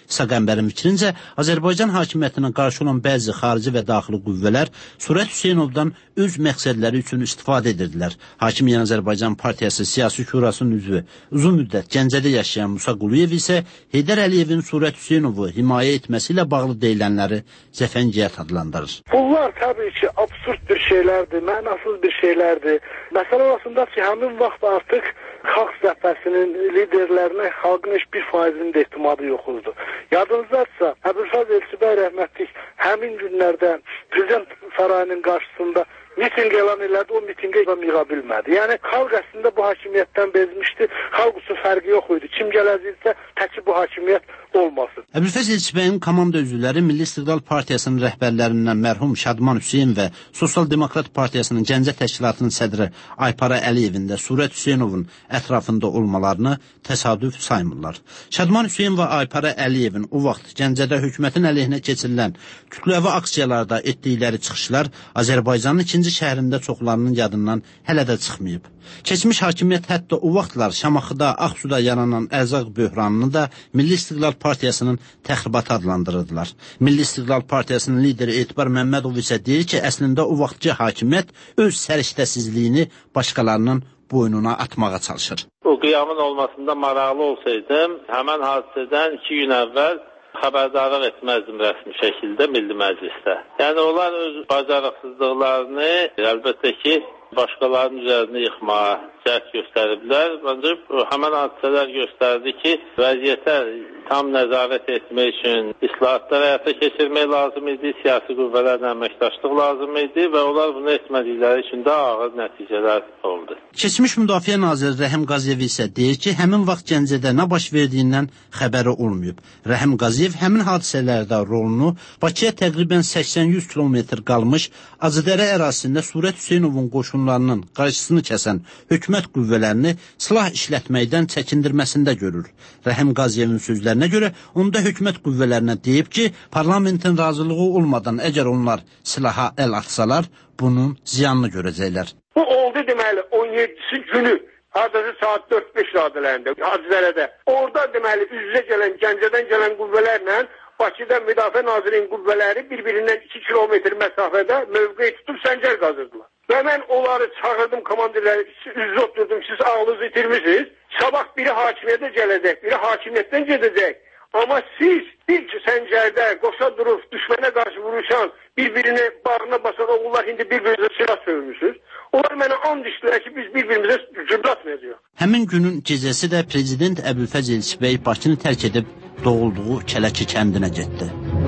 Saqəmbərin fikrincə, Azərbaycan hakimiyyətinə qarşı olan bəzi xarici və daxili qüvvələr Surət Hüseynovdan öz məqsədləri üçün istifadə edirdilər. Hakim Yeni Azərbaycan Partiyası Siyasi Şurasının üzvü, uzun müddət Gəncədə yaşayan Musa Quluyev isə Heydər Əliyevin Surət Hüseynovu himayə etməsi ilə bağlı deyilənləri cəfəngiyat adlandırır. Bunlar təbii ki, absurd bir şeylərdir, mənasız bir şeylərdir. Məsələ arasında ki, həmin vaxt artıq xalq zəfəsinin liderlərinə xalqın heç 1%-nin də ehtimadı yox oldu. Yadınızdadsa, Əbülfəz Elçibəy rəhmətlik həmin günlərdə Prezident Sarayının qarşısında miting elan elədi, o mitingə yığa bilmədi. Yəni, xalq əslində bu hakimiyyətdən bezmişdi, xalq üçün fərqi yox idi. Kim gələcəksə, təki bu hakimiyyət olmasın. Əbülfəz Elçibəyin komanda üzvləri Milli İstiqlal Partiyasının rəhbərlərindən mərhum Şadman Hüseyin və Sosial Demokrat Partiyasının Gəncə təşkilatının sədri Aypara Əliyevin də Surət Hüseynovun ətrafında olmalarını təsadüf saymırlar. Şadman Hüseyin və Aypara Əliyevin o vaxt Gəncədə hökumətin əleyhinə keçirilən kütləvi aksiyalarda etdikləri çıxışlar Azərbaycanın ikinci şəhərində çoxlarının yadından hələ də çıxmayıb. Keçmiş hakimiyyət hətta o vaxtlar Şamaxıda, Ağsuda yaranan ərzaq böhranını da Milli İstiqlal Partiyasının təxribatı adlandırırdılar. Milli İstiqlal Partiyasının lideri Etibar Məmmədov isə deyir ki, əslində o vaxtki hakimiyyət öz səriştəsizliyini başqalarının boynuna atmağa çalışır. O qiyamın olmasında maraqlı olsaydım, həmən hadisədən 2 gün əvvəl xəbərdarlıq etməzdim rəsmi şəkildə Milli Məclisdə. Yəni, onlar öz bacarıqsızlıqlarını əlbəttə ki, başqalarının üzərini yıxmağa cəhd göstəriblər. Ancaq həmən hadisələr göstərdi ki, vəziyyətə tam nəzarət etmək üçün islahatlar həyata keçirmək lazım idi, siyasi qüvvələrlə əməkdaşlıq lazım idi və onlar bunu etmədikləri üçün də ağır nəticələr oldu. Keçmiş Müdafiə Naziri Rəhim Qaziyev isə deyir ki, həmin vaxt Gəncədə nə baş verdiyindən xəbəri olmayıb. Rəhim Qaziyev həmin hadisələrdə rolunu Bakıya təqribən 80-100 kilometr qalmış Acıdərə ərazisində Surət Hüseynovun qoşunlarının qarşısını kəsən hökumət qüvvələrini silah işlətməkdən çəkindirməsində görür. Rəhim Qaziyevin sözlərinə görə onda hökumət qüvvələrinə deyib ki, parlamentin razılığı olmadan əgər onlar silaha əl atsalar, bunun ziyanını görəcəklər. Bu oldu deməli 17-si günü, hardasa saat 4-5 radələrində, Hacıdərədə. Orada deməli üz-üzə gələn, Gəncədən gələn qüvvələrlə Bakıda Müdafiə Nazirinin qüvvələri bir-birindən 2 kilometr məsafədə mövqeyi tutub səngər qazırdılar. Və mən onları çağırdım, komandirləri, üz-üzə oturdum, siz ağlınızı itirmişsiniz. Sabah biri hakimiyyətə gələcək, biri hakimiyyətdən gedəcək. Amma siz bir səngərdə qoşa durub, düşmənə qarşı vuruşan, bir-birini bağrına basan oğullar indi bir-birinizə silah sövmüşsünüz. Onlar mənə and içdilər ki, biz bir-birimizə cüblatmayacaq. Həmin günün gecəsi də Prezident Əbülfəz Elçibəy Bakını tərk edib doğulduğu Kələki kəndinə getdi.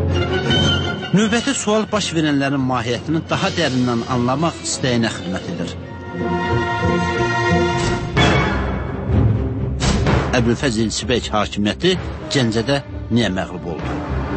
Növbəti sual baş verənlərin mahiyyətini daha dərindən anlamaq istəyinə xidmət edir. Əbülfəz Elçibəy hakimiyyəti Gəncədə niyə məğlub oldu?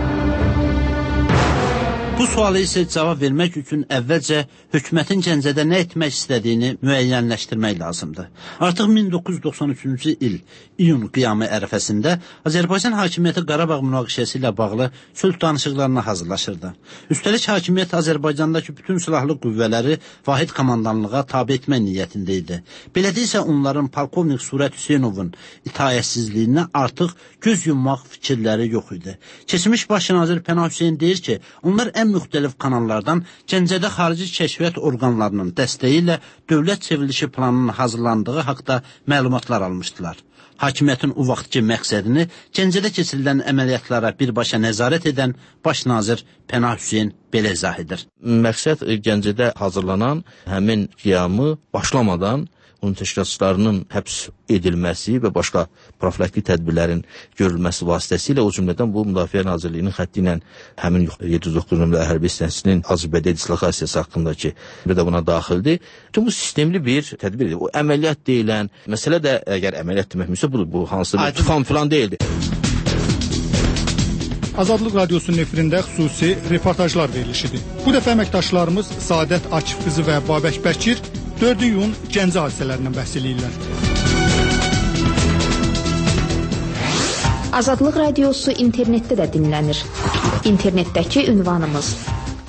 Bu sualı isə cavab vermək üçün əvvəlcə hökumətin Gəncədə nə etmək istədiyini müəyyənləşdirmək lazımdır. Artıq 1993-cü il iyun qiyamı ərəfəsində Azərbaycan hakimiyyəti Qarabağ münaqişəsi ilə bağlı sülh danışıqlarına hazırlaşırdı. Üstəlik hakimiyyət Azərbaycandakı bütün silahlı qüvvələri vahid komandanlığa tabe etmək niyyətində idi. Belədirsə onların polkovnik Surət Hüseynovun itaətsizliyinə artıq göz yummaq fikirləri yox idi. Keçmiş baş nazir Pənah Hüseyin deyir ki, onlar ən müxtəlif kanallardan Gəncədə xarici kəşfiyyat orqanlarının dəstəyi ilə dövlət çevrilişi planının hazırlandığı haqda məlumatlar almışdılar. Hakimiyyətin o vaxtki məqsədini Gəncədə keçirilən əməliyyatlara birbaşa nəzarət edən baş nazir Pənah Hüseyin belə izah edir. Məqsəd Gəncədə hazırlanan həmin qiyamı başlamadan onun təşkilatçılarının həbs edilməsi və başqa profilaktik tədbirlərin görülməsi vasitəsilə, o cümlədən bu Müdafiə Nazirliyinin xətti ilə həmin 709 nömrəli hərbi hissəsinin azbədə dislokasiyası haqqındakı bir də buna daxildir. Bütün bu sistemli bir tədbirdir. O əməliyyat deyilən məsələ də, əgər əməliyyat demək mümkünsə, budur, bu hansı bir tufan filan deyildi. Azadlıq Radiosunun efirində xüsusi reportajlar verilişidir. Bu dəfə əməkdaşlarımız Saadət Akif qızı və Babək Bəkir 4 iyun Gəncə hadisələrindən bəhs edirlər. Azadlıq Radiosu internetdə də dinlənir. İnternetdəki ünvanımız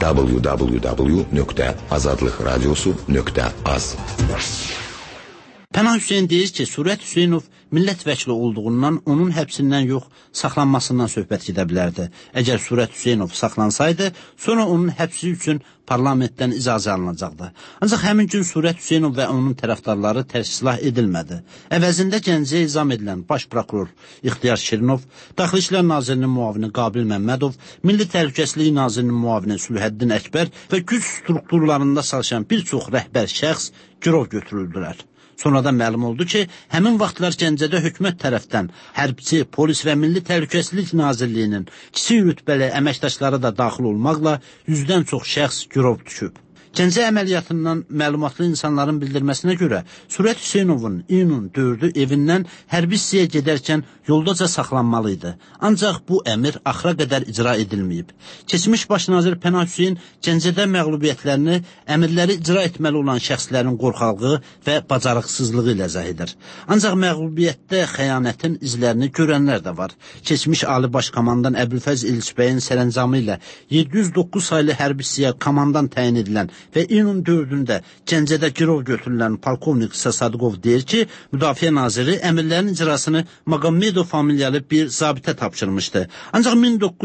www.azadlıqradiosu.az Pənah Hüseyn deyir ki, Surət Hüseynov millət vəkili olduğundan onun həbsindən yox, saxlanmasından söhbət gedə bilərdi. Əgər Surət Hüseynov saxlansaydı, sonra onun həbsi üçün parlamentdən icazə alınacaqdı. Ancaq həmin gün Surət Hüseynov və onun tərəfdarları tərsilah edilmədi. Əvəzində Gəncəyə izam edilən baş prokuror İxtiyar Şirinov, Daxili İşlər Nazirinin müavini Qabil Məmmədov, Milli Təhlükəsizlik Nazirinin müavini Sülhəddin Əkbər və güc strukturlarında çalışan bir çox rəhbər şəxs girov götürüldülər. Sonradan məlum oldu ki, həmin vaxtlar Gəncədə hökumət tərəfdən hərbçi, polis və Milli Təhlükəsizlik Nazirliyinin kiçik rütbəli əməkdaşları da daxil olmaqla 100-dən çox şəxs girov düşüb. Gəncə əməliyyatından məlumatlı insanların bildirməsinə görə Surət Hüseynovun iyunun 4-ü evindən hərbi hissəyə gedərkən yoldaca saxlanmalı idi. Ancaq bu əmr axıra qədər icra edilməyib. Keçmiş baş nazir Pənah Hüseyn Gəncədə məğlubiyyətlərini əmrləri icra etməli olan şəxslərin qorxaqlığı və bacarıqsızlığı ilə izah edir. Ancaq məğlubiyyətdə xəyanətin izlərini görənlər də var. Keçmiş Ali Baş Komandan Əbülfəz İlçbəyin sərəncamı ilə 709 saylı hərbi hissəyə komandan təyin edilən və iyunun 4-ündə Gəncədə girov götürülən polkovnik İsa Sadıqov deyir ki, Müdafiə Naziri əmrlərin icrasını Maqamedov familyalı bir zabitə tapşırmışdı. Ancaq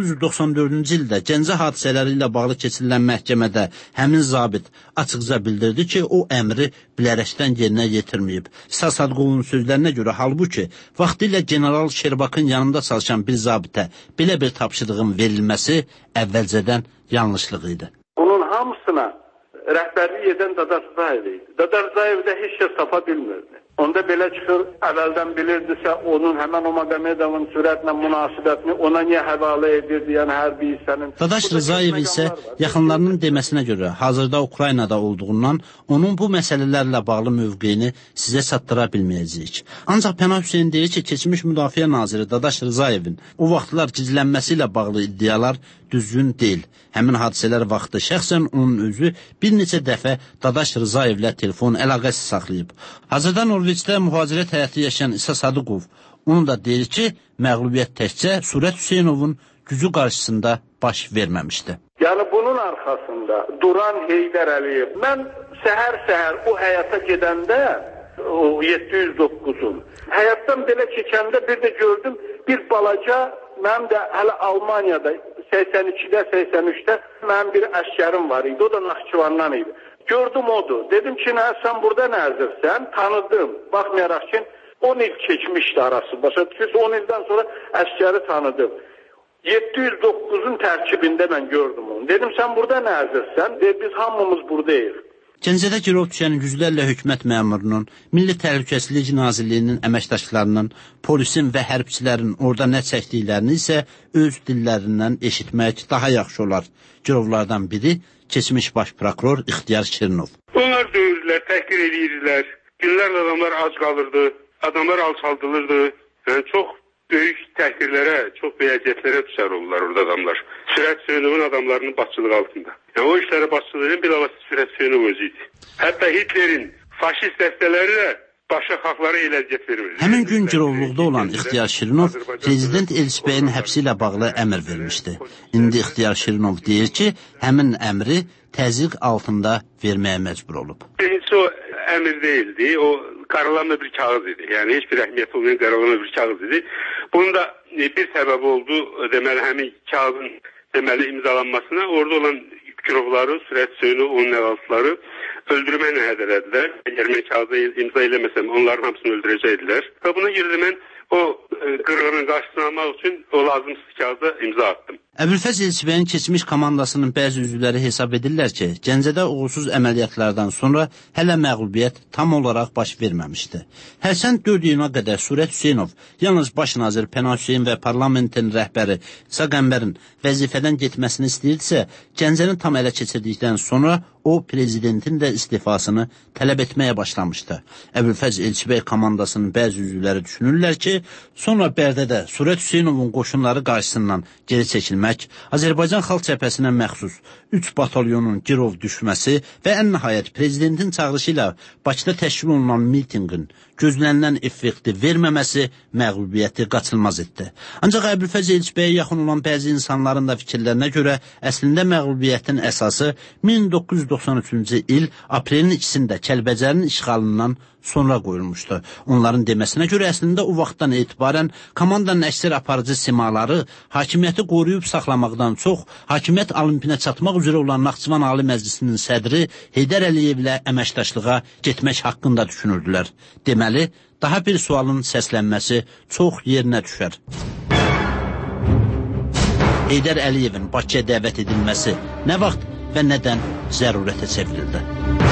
1994-cü ildə Gəncə hadisələri ilə bağlı keçirilən məhkəmədə həmin zabit açıqca bildirdi ki, o əmri bilərəkdən yerinə yetirməyib. İsa Sadıqovun sözlərinə görə halbuki vaxtilə General Şerbakın yanında çalışan bir zabitə belə bir tapşırığın verilməsi əvvəlcədən yanlışlıq idi. Bunun hamısına rəhbərlik edən Dadar Rzayev idi. Dadar Rzayev də heç kəs tapa bilmirdi. Onda belə çıxır, əvvəldən bilirdisə, onun həmən o Maqamedovun sürətlə münasibətini ona niyə həvalə edirdi, yəni hərbi hissənin. Dadaş Rzayev isə yaxınlarının deməsinə görə hazırda Ukraynada olduğundan onun bu məsələlərlə bağlı mövqeyini sizə çatdıra bilməyəcəyik. Ancaq Pənah Hüseyn deyir ki, keçmiş Müdafiə Naziri Dadaş Rzayevin o vaxtlar gizlənməsi ilə bağlı iddialar düzgün deyil. Həmin hadisələr vaxtı şəxsən onun özü bir neçə dəfə Dadaş Rzayevlə telefon əlaqəsi saxlayıb. Hazırda Norveçdə mühacirət həyatı yaşayan İsa Sadıqov onu da deyir ki, məğlubiyyət təkcə Surət Hüseynovun gücü qarşısında baş verməmişdi. Yəni bunun arxasında duran Heydər Əliyev. Mən səhər o həyata gedəndə o 709-un həyatdan belə keçəndə bir də gördüm bir balaca, mənim də hələ Almaniyada 82-də, 83-də mənim bir əskərim var idi. O da Naxçıvandan idi. Gördüm odur. Dedim ki, nə, sən burada nəzirsən? Tanıdım. Baxmayaraq ki, 10 il keçmişdi arası. Başa düşürsə, 10 ildən sonra əskəri tanıdım. 709-un tərkibində mən gördüm onu. Dedim, sən burada nəzirsən? Biz hamımız buradayıq. Gəncədə girov düşən yüzlərlə hökumət məmurunun, Milli Təhlükəsizlik Nazirliyinin əməkdaşlarının, polisin və hərbçilərin orada nə çəkdiklərini isə öz dillərindən eşitmək daha yaxşı olar. Girovlardan biri keçmiş baş prokuror İxtiyar Şirinov. Onlar döyürlər, təhqir edirdilər. Günlərlə adamlar ac qalırdı, adamlar alçaldılırdı. Yəni çox böyük təhqirlərə, çox vəziyyətlərə düşər olurlar orada adamlar. Surət Hüseynovun adamlarının başçılığı altında. Yəni o işlərə başçılığın bilavasitə Surət Hüseynov özü idi. Hətta Hitlerin faşist dəstələri də başqa xalqlara elə əziyyət vermirdi. Həmin gün girovluqda olan İxtiyar Şirinov Prezident Elçibəyin həbsi ilə bağlı əmr vermişdi. İndi İxtiyar Şirinov deyir ki, həmin əmri təzyiq altında verməyə məcbur olub. Birincisi o əmr deyildi, o qaralanma bir kağız idi. Yəni heç bir əhəmiyyəti olmayan qaralanma bir kağız idi. Bunun da bir səbəbi oldu, deməli həmin kağızın deməli imzalanmasına orada olan girovları, Surət Hüseynov, onun nəvazları öldürməklə hədələdilər. Əgər mən kağıza imza eləməsəm, onların hamısını öldürəcəkdilər. Və buna görə mən o qırğının qarşısını almaq üçün o lazımsız kağıza imza attım. Əbülfəz Elçibəyin keçmiş komandasının bəzi üzvləri hesab edirlər ki, Gəncədə uğursuz əməliyyatlardan sonra hələ məğlubiyyət tam olaraq baş verməmişdi. Hərçənd 4 iyuna qədər Surət Hüseynov yalnız baş nazir Pənah Hüseyn və parlamentin rəhbəri İsa Qəmbərin vəzifədən getməsini istəyirdisə, Gəncəni tam ələ keçirdikdən sonra o prezidentin də istifasını tələb etməyə başlamışdı. Əbülfəz Elçibəy komandasının bəzi üzvləri düşünürlər ki, sonra Bərdədə Surət Hüseynovun qoşunları qarşısından geri çəkilməsi vermək, Azərbaycan Xalq Cəbhəsinə məxsus 3 batalyonun girov düşməsi və ən nəhayət prezidentin çağırışı ilə Bakıda təşkil olunan mitinqin gözlənilən effekti verməməsi məğlubiyyəti qaçılmaz etdi. Ancaq Əbülfəz Elçibəyə yaxın olan bəzi insanların da fikirlərinə görə əslində məğlubiyyətin əsası 1993-cü il aprelin 2-də Kəlbəcərin işğalından sonra qoyulmuşdu. Onların deməsinə görə əslində o vaxtdan etibarən komandanın əksər aparıcı simaları hakimiyyəti qoruyub saxlamaqdan çox, hakimiyyət olimpinə çatmaq üzrə olan Naxçıvan Ali Məclisinin sədri Heydər Əliyevlə əməkdaşlığa getmək haqqında düşünürdülər. Deməli, daha bir sualın səslənməsi çox yerinə düşər. Heydər Əliyevin Bakıya dəvət edilməsi nə vaxt və nədən zərurətə çevrildi?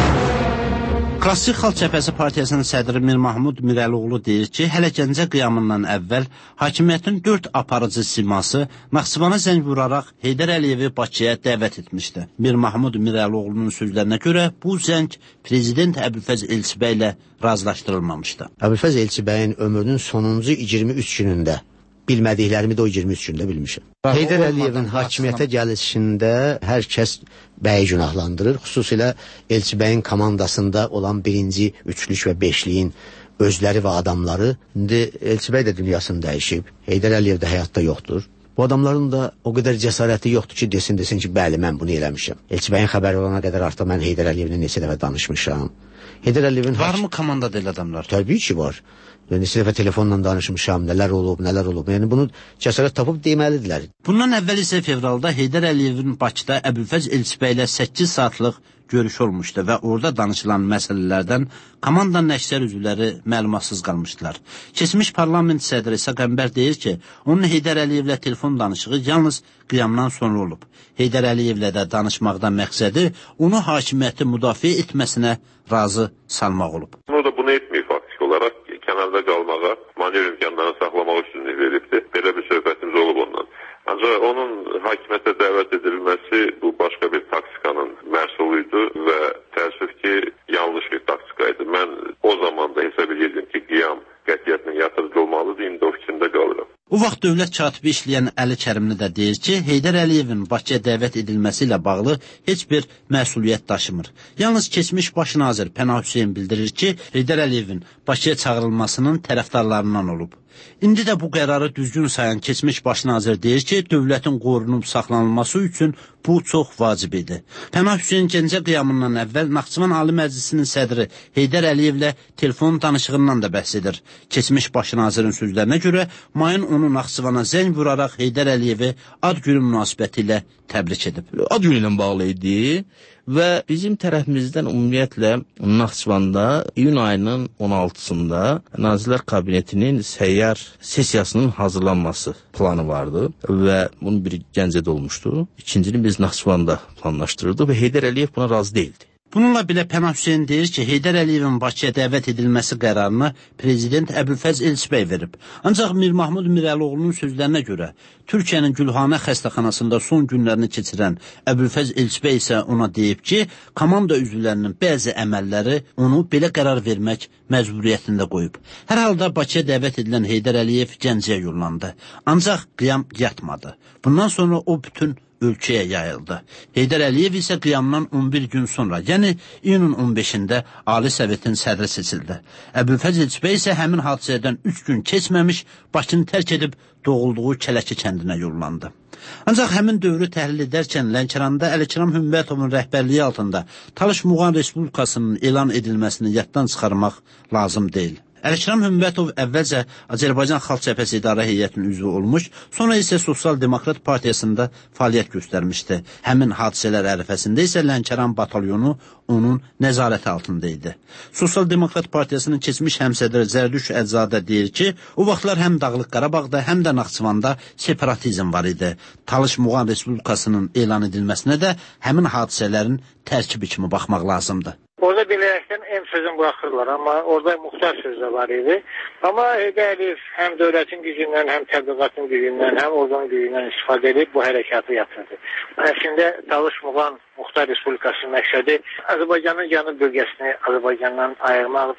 Klassik Xalq Cəbhəsi Partiyasının sədri Mir Mahmud Mirəloğlu deyir ki, hələ Gəncə qiyamından əvvəl hakimiyyətin 4 aparıcı siması Naxçıvana zəng vuraraq Heydər Əliyevi Bakıya dəvət etmişdi. Mir Mahmud Mirəloğlu'nun sözlərinə görə bu zəng Prezident Əbülfəz Elçibəy ilə razılaşdırılmamışdı. Əbülfəz Elçibəyin ömrünün sonuncu 23 günündə bilmədiklərimi də o 23 gündə bilmişim. Heydər Əliyevin hakimiyyətə gəlişində hər kəs bəyi günahlandırır. Xüsusilə Elçibəyin komandasında olan birinci üçlük və beşliyin özləri və adamları. İndi Elçibəy də dünyasını dəyişib. Heydər Əliyev də həyatda yoxdur. Bu adamların da o qədər cəsarəti yoxdur ki, desin ki, bəli, mən bunu eləmişəm. Elçibəyin xəbəri olana qədər artıq mən Heydər Əliyevlə neçə dəfə danışmışam. Heydər Əliyevin Varmı komandada elə adamlar? Təbii ki, var. Neçə dəfə telefonla danışmışam, nələr olub. Yəni bunu cəsarət tapıb deməlidirlər. Bundan əvvəl isə fevralda Heydər Əliyevin Bakıda Əbülfəz Elçibəy ilə 8 saatlıq görüş olmuşdu və orada danışılan məsələlərdən komandanın əksər üzvləri məlumatsız qalmışdılar. Keçmiş parlament sədri İsa Qəmbər deyir ki, onun Heydər Əliyevlə telefon danışığı yalnız qiyamdan sonra olub. Heydər Əliyevlə də danışmaqdan məqsədi onu hakimiyyəti müdafiə etməsinə razı salmaq olub. O da bunu etməyib faktiki olaraq kənarda qalmağa, manevr imkanlarını saxlamaq üstünlük veribdir. Belə bir söhbətimiz olub ondan. Ancaq onun hakimiyyətə dəvət edilməsi bu başqa bir taktikanın məhsuluydu və təəssüf ki, yanlış bir taktikaydı. Mən o zaman da hesab edirdim ki, qiyam qətiyyətlə yatırıcı olmalıdır, indi o fikrində qalıram. O vaxt dövlət katibi işləyən Əli Kərimli də deyir ki, Heydər Əliyevin Bakıya dəvət edilməsi ilə bağlı heç bir məsuliyyət daşımır. Yalnız keçmiş baş nazir Pənah Hüseyn bildirir ki, Heydər Əliyevin Bakıya çağırılmasının tərəfdarlarından olub. İndi də bu qərarı düzgün sayan keçmiş baş nazir deyir ki, dövlətin qorunub saxlanılması üçün bu çox vacib idi. Pənah Hüseyn Gəncə qiyamından əvvəl Naxçıvan Ali Məclisinin sədri Heydər Əliyevlə telefon danışığından da bəhs edir. Keçmiş baş nazirin sözlərinə görə mayın onu Naxçıvana zəng vuraraq Heydər Əliyevi ad günü münasibəti ilə təbrik edib. Ad günü ilə bağlı idi və bizim tərəfimizdən ümumiyyətlə Naxçıvanda iyun ayının 16-sında Nazirlər Kabinetinin səyyar sessiyasının hazırlanması planı vardı və bunun biri Gəncədə olmuşdu. İkincini biz Naxçıvanda planlaşdırırdıq və Heydər Əliyev buna razı deyildi. Bununla belə Pənah Hüseyn deyir ki, Heydər Əliyevin Bakıya dəvət edilməsi qərarını Prezident Əbülfəz Elçibəy verib. Ancaq Mir Mahmud Mirəloğlu'nun sözlərinə görə Türkiyənin Gülhanə xəstəxanasında son günlərini keçirən Əbülfəz Elçibəy isə ona deyib ki, komanda üzvlərinin bəzi əməlləri onu belə qərar vermək məcburiyyətində qoyub. Hər halda Bakıya dəvət edilən Heydər Əliyev Gəncəyə yollandı. Ancaq qiyam yatmadı. Bundan sonra o bütün ölkəyə yayıldı. Heydər Əliyev isə qiyamdan 11 gün sonra, yəni iyunun 15-də Ali Sovetin sədri seçildi. Əbülfəz Elçibəy isə həmin hadisədən 3 gün keçməmiş Bakını tərk edib doğulduğu Kələki kəndinə yollandı. Ancaq həmin dövrü təhlil edərkən Lənkəranda Əlikram Hümmətovun rəhbərliyi altında Talış Muğan Respublikasının elan edilməsini yaddan çıxarmaq lazım deyil. Əlikram Hümbətov əvvəlcə Azərbaycan Xalq Cəbhəsi İdarə Heyətinin üzvü olmuş, sonra isə Sosial Demokrat Partiyasında fəaliyyət göstərmişdi. Həmin hadisələr ərəfəsində isə Lənkəran batalyonu onun nəzarəti altında idi. Sosial Demokrat Partiyasının keçmiş həmsədri Zərdüş Əlzadə deyir ki, o vaxtlar həm Dağlıq Qarabağda, həm də Naxçıvanda separatizm var idi. Talış Muğan Respublikasının elan edilməsinə də həmin hadisələrin tərkibi kimi baxmaq lazımdır. Orada bilərəkdən M sözünü buraxırlar, amma orada muxtar söz də var idi. Amma Heydər Əliyev həm dövlətin gücündən, həm təbliğatın gücündən, həm ordunun gücündən istifadə edib bu hərəkatı yatırdı. Əslində Talış Muğan Muxtar Respublikasının məqsədi Azərbaycanın cənub bölgəsini Azərbaycandan ayırmaq deyil.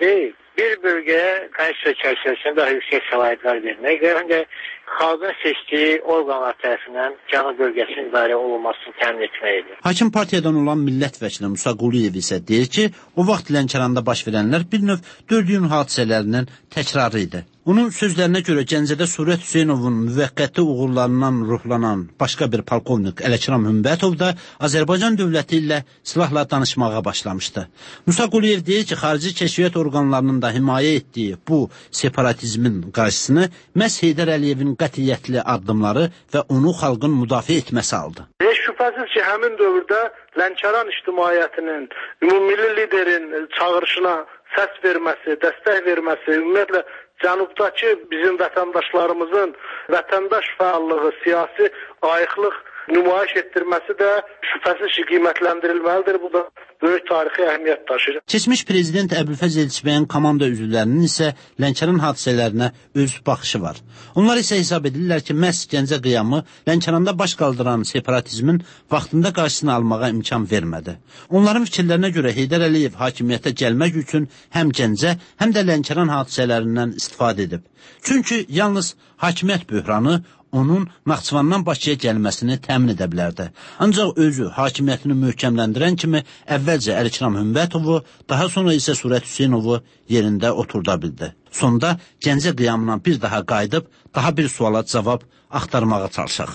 bir bölgeye konstitusiya çərçivəsində daha yüksək səlahiyyətlər vermək və həm də xalqın seçdiyi orqanlar tərəfindən Cənub bölgəsinin idarə olunmasını təmin etməkdir. Hakim partiyadan olan millət vəkili Musa Quliyev isə deyir ki, o vaxt Lənkəranda baş verənlər bir növ 4 iyun hadisələrinin təkrarı idi. Onun sözlərinə görə Gəncədə Surət Hüseynovun müvəqqəti uğurlarından ruhlanan başqa bir polkovnik Ələkram Hümbətov da Azərbaycan dövləti ilə silahla danışmağa başlamışdı. Musa Quliyev deyir ki, xarici kəşfiyyat orqanlarının da himayə etdiyi bu separatizmin qarşısını məhz Heydər Əliyevin qətiyyətli addımları və onu xalqın müdafiə etməsi aldı. Heç şübhəsiz ki, həmin dövrdə Lənkəran ictimaiyyətinin ümumilli liderin çağırışına səs verməsi, dəstək verməsi, ümumiyyətlə Cənubdakı bizim vətəndaşlarımızın vətəndaş fəallığı, siyasi ayıqlıq nümayiş etdirməsi də şübhəsiz ki, qiymətləndirilməlidir. Bu da böyük tarixi əhəmiyyət daşıyır. Keçmiş prezident Əbülfəz Elçibəyin komanda üzvlərinin isə Lənkəran hadisələrinə öz baxışı var. Onlar isə hesab edirlər ki, məhz Gəncə qiyamı Lənkəranda baş qaldıran separatizmin vaxtında qarşısını almağa imkan vermədi. Onların fikirlərinə görə Heydər Əliyev hakimiyyətə gəlmək üçün həm Gəncə, həm də Lənkəran hadisələrindən istifadə edib. Çünki yalnız hakimiyyət böhranı onun Naxçıvandan Bakıya gəlməsini təmin edə bilərdi. Ancaq özü hakimiyyətini möhkəmləndirən kimi əvvəlcə Ələkram Hümbətovu, daha sonra isə Surət Hüseynovu yerində oturda bildi. Sonda Gəncə qiyamına bir daha qayıdıb, daha bir suala cavab axtarmağa çalışaq.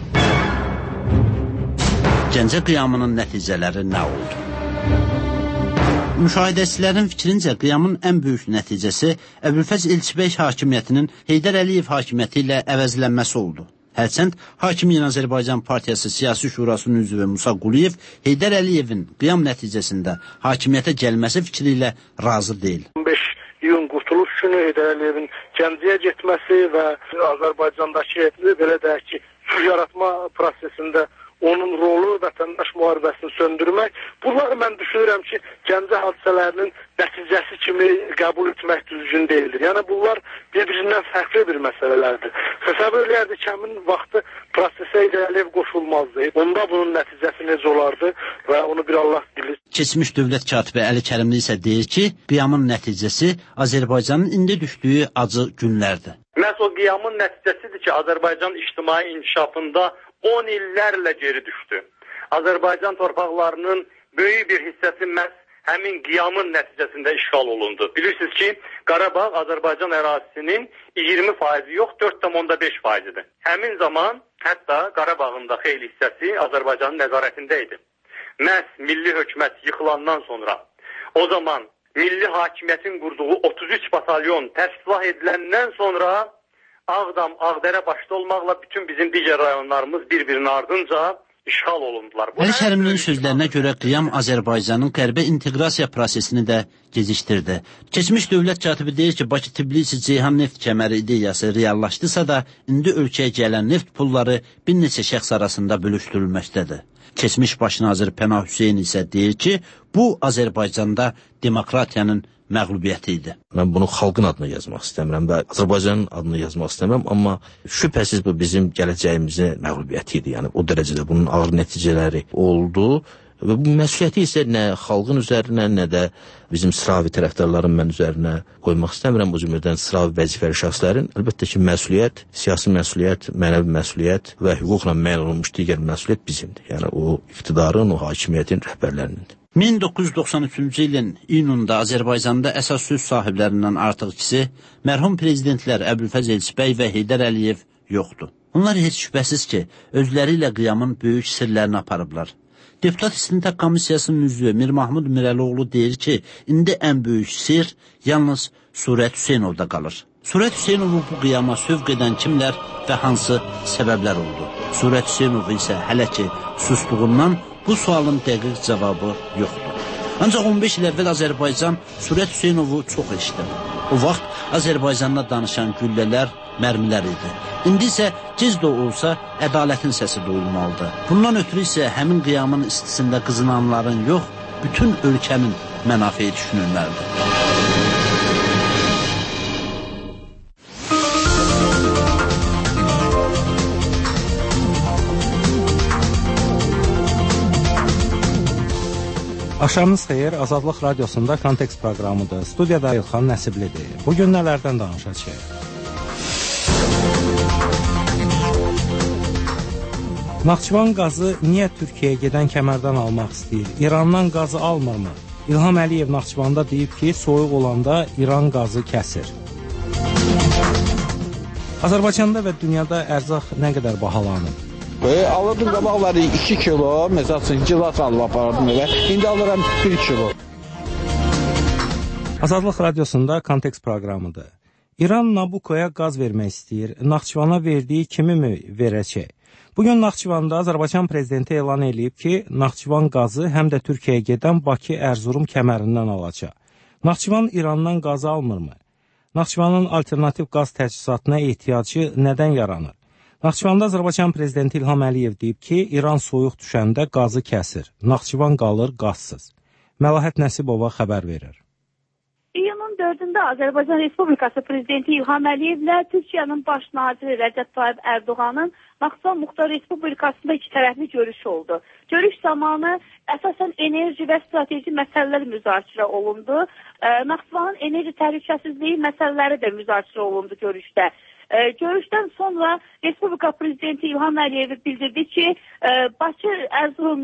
Gəncə qiyamının nəticələri nə oldu? Müşahidəçilərin fikrincə qiyamın ən böyük nəticəsi Əbülfəz Elçibəy hakimiyyətinin Heydər Əliyev hakimiyyəti ilə əvəzlənməsi oldu. Hərçənd Hakimiyyət Azərbaycan Partiyası Siyasi Şurasının üzvü Musa Quliyev Heydər Əliyevin qiyam nəticəsində hakimiyyətə gəlməsi fikri ilə razı deyil. 15 iyun qurtuluş günü Heydər Əliyevin Gəncəyə getməsi və Azərbaycandakı belə deyək ki, sülh yaratma prosesində onun rolu vətəndaş müharibəsini söndürmək. Bunları mən düşünürəm ki, Gəncə hadisələrinin nəticəsi kimi qəbul etmək düzgün deyildir. Yəni bunlar bir-birindən fərqli bir məsələlərdir. Təsəvvür eləyərdik ki, həmin vaxtı prosesə Heydər Əliyev qoşulmazdı. Onda bunun nəticəsi necə olardı və onu bir Allah bilir. Keçmiş dövlət katibi Əli Kərimli isə deyir ki, qiyamın nəticəsi Azərbaycanın indi düşdüyü acı günlərdir. Məhz o qiyamın nəticəsidir ki, Azərbaycan ictimai inkişafında 10 illərlə geri düşdü. Azərbaycan torpaqlarının böyük bir hissəsi məhz həmin qiyamın nəticəsində işğal olundu. Bilirsiniz ki, Qarabağ Azərbaycan ərazisinin 20% yox, 4,5%-dir. Həmin zaman hətta Qarabağın da xeyli hissəsi Azərbaycanın nəzarətində idi. Məhz milli hökumət yıxılandan sonra, o zaman milli hakimiyyətin qurduğu 33 batalyon təslah ediləndən sonra Ağdam, Ağdərə başda olmaqla bütün bizim digər rayonlarımız bir-birinin ardınca işğal olundular. Əli Kərimlinin sözlərinə görə qiyam Azərbaycanın qərbə inteqrasiya prosesini də gecikdirdi. Keçmiş dövlət katibi deyir ki, Bakı-Tbilisi-Ceyhan neft kəməri ideyası reallaşdısa da, indi ölkəyə gələn neft pulları bir neçə şəxs arasında bölüşdürülməkdədir. Keçmiş baş nazir Pənah Hüseyn isə deyir ki, bu Azərbaycanda demokratiyanın məğlubiyyəti idi. Mən bunu xalqın adına yazmaq istəmirəm və Azərbaycanın adına yazmaq istəmirəm, amma şübhəsiz bu bizim gələcəyimizin məğlubiyyəti idi. Yəni o dərəcədə bunun ağır nəticələri oldu və bu məsuliyyəti isə nə xalqın üzərinə, nə də bizim sıravi tərəfdarların mən üzərinə qoymaq istəmirəm. Bu cümlədən sıravi vəzifəli şəxslərin əlbəttə ki, məsuliyyət, siyasi məsuliyyət, mənəvi məsuliyyət və hüquqla müəyyən olunmuş digər məsuliyyət bizimdir. Yəni o iqtidarın, o hakimiyyətin rəhbərlərinindir. 1993-cü ilin iyununda Azərbaycanda əsas söz sahiblərindən artıq ikisi mərhum prezidentlər Əbülfəz Elçibəy və Heydər Əliyev yoxdur. Onlar heç şübhəsiz ki, özləri ilə qiyamın böyük sirlərini aparıblar. Deputat İstintaq Komissiyasının üzvü Mir Mahmud Mirəloğlu deyir ki, indi ən böyük sir yalnız Surət Hüseynovda qalır. Surət Hüseynovu bu qiyama sövq edən kimlər və hansı səbəblər oldu? Surət Hüseynov isə hələ ki sustuğundan bu sualın dəqiq cavabı yoxdur. Ancaq 15 il əvvəl Azərbaycan Surət Hüseynovu çox eşitdi. O vaxt Azərbaycanda danışan güllələr, mərmilər idi. İndi isə gec də olsa ədalətin səsi duyulmalıdır. Bundan ötürü isə həmin qiyamın istisində qızınanların yox, bütün ölkənin mənafiyi düşünülməlidir. Axşamınız xeyir, Azadlıq Radiosunda Kontekst proqramıdır. Studiyada İlxan Nəsiblidir. Bugün nələrdən danışacağıq? Naxçıvan qazı niyə Türkiyəyə gedən kəmərdən almaq istəyir? İrandan qazı almırmı? İlham Əliyev Naxçıvanda deyib ki, soyuq olanda İran qazı kəsir. Azərbaycanda və dünyada ərzaq nə qədər bahalanıb? Alırdım qabaqları 2 kilo, məsəl üçün gilas alıb aparardım evə. İndi alıram 1 kilo. Azadlıq Radiosunda Kontekst proqramıdır. İran Nabukoya qaz vermək istəyir. Naxçıvana verdiyi kimi mi verəcək? Bugün Naxçıvanda Azərbaycan prezidenti elan edib ki, Naxçıvan qazı həm də Türkiyəyə gedən Bakı-Ərzurum kəmərindən alacaq. Naxçıvan İrandan qazı almırmı? Naxçıvanın alternativ qaz təchizatına ehtiyacı nədən yaranır? Naxçıvanda Azərbaycan prezidenti İlham Əliyev deyib ki, İran soyuq düşəndə qazı kəsir. Naxçıvan qalır qazsız. Məlahət Nəsibova xəbər verir. İyunun 4-də Azərbaycan Respublikası prezidenti İlham Əliyevlə Türkiyənin baş naziri Rəcəb Tayyib Ərdoğanın Naxçıvan Muxtar Respublikasında iki tərəfli görüşü oldu. Görüş zamanı əsasən enerji və strateji məsələlər müzakirə olundu. Naxçıvanın enerji təhlükəsizliyi məsələləri də müzakirə olundu görüşdə. Görüşdən sonra Respublika Prezidenti İlham Əliyev bildirdi ki, Bakı-Ərzurum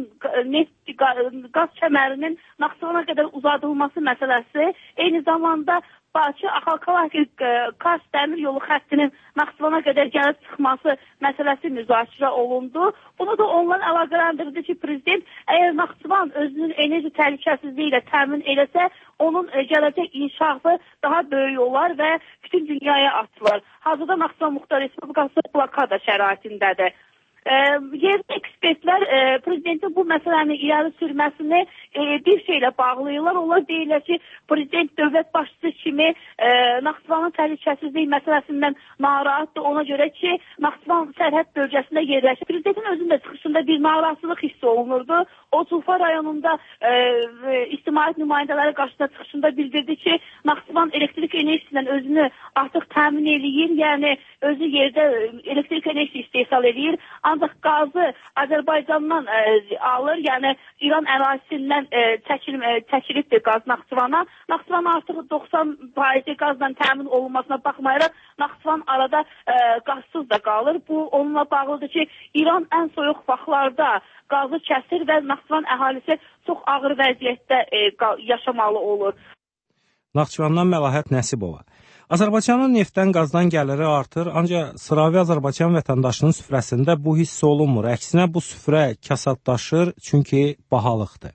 qaz kəmərinin Naxçıvana qədər uzadılması məsələsi, eyni zamanda Bakı-Axalkalaki-Kars dəmir yolu xəttinin Naxçıvana qədər gəlib çıxması məsələsi müzakirə olundu. Bunu da ondan əlaqələndirdi ki, Prezident əgər Naxçıvan özünün enerji təhlükəsizliyi ilə təmin eləsə, onun gələcək inkişafı daha böyük olar və bütün dünyaya açılır. Hazırda Naxçıvan Muxtar Respublikası blokada şəraitindədir. Yerli ekspertlər prezidentin bu məsələni irəli sürməsini bir şeylə bağlayırlar. Onlar deyirlər ki, prezident dövlət başçısı kimi Naxçıvanın təhlükəsizlik məsələsindən narahatdır. Ona görə ki, Naxçıvan sərhəd bölgəsində yerləşir. Prezidentin özünün də çıxışında bir narahatsızlıq hissi olunurdu. O Zulfa rayonunda ictimaiyyət nümayəndələri qarşısında çıxışında bildirdi ki, Naxçıvan elektrik enerjisindən özünü artıq təmin eləyir. Yəni özü yerdə elektrik enerjisi istehsal eləyir. Ancaq qazı Azərbaycandan alır, yəni İran ərazisindən çəkilibdir qaz Naxçıvana. Naxçıvan artıq 90% qazla təmin olunmasına baxmayaraq Naxçıvan arada qazsız da qalır. Bu onunla bağlıdır ki, İran ən soyuq vaxtlarda qazı kəsir və Naxçıvan əhalisi çox ağır vəziyyətdə yaşamalı olur. Naxçıvandan Məlahət Nəsibova. Azərbaycanın neftdən, qazdan gəliri artır, ancaq sıravi Azərbaycan vətəndaşının süfrəsində bu hiss olunmur. Əksinə bu süfrə kasadlaşır, çünki bahalıqdır.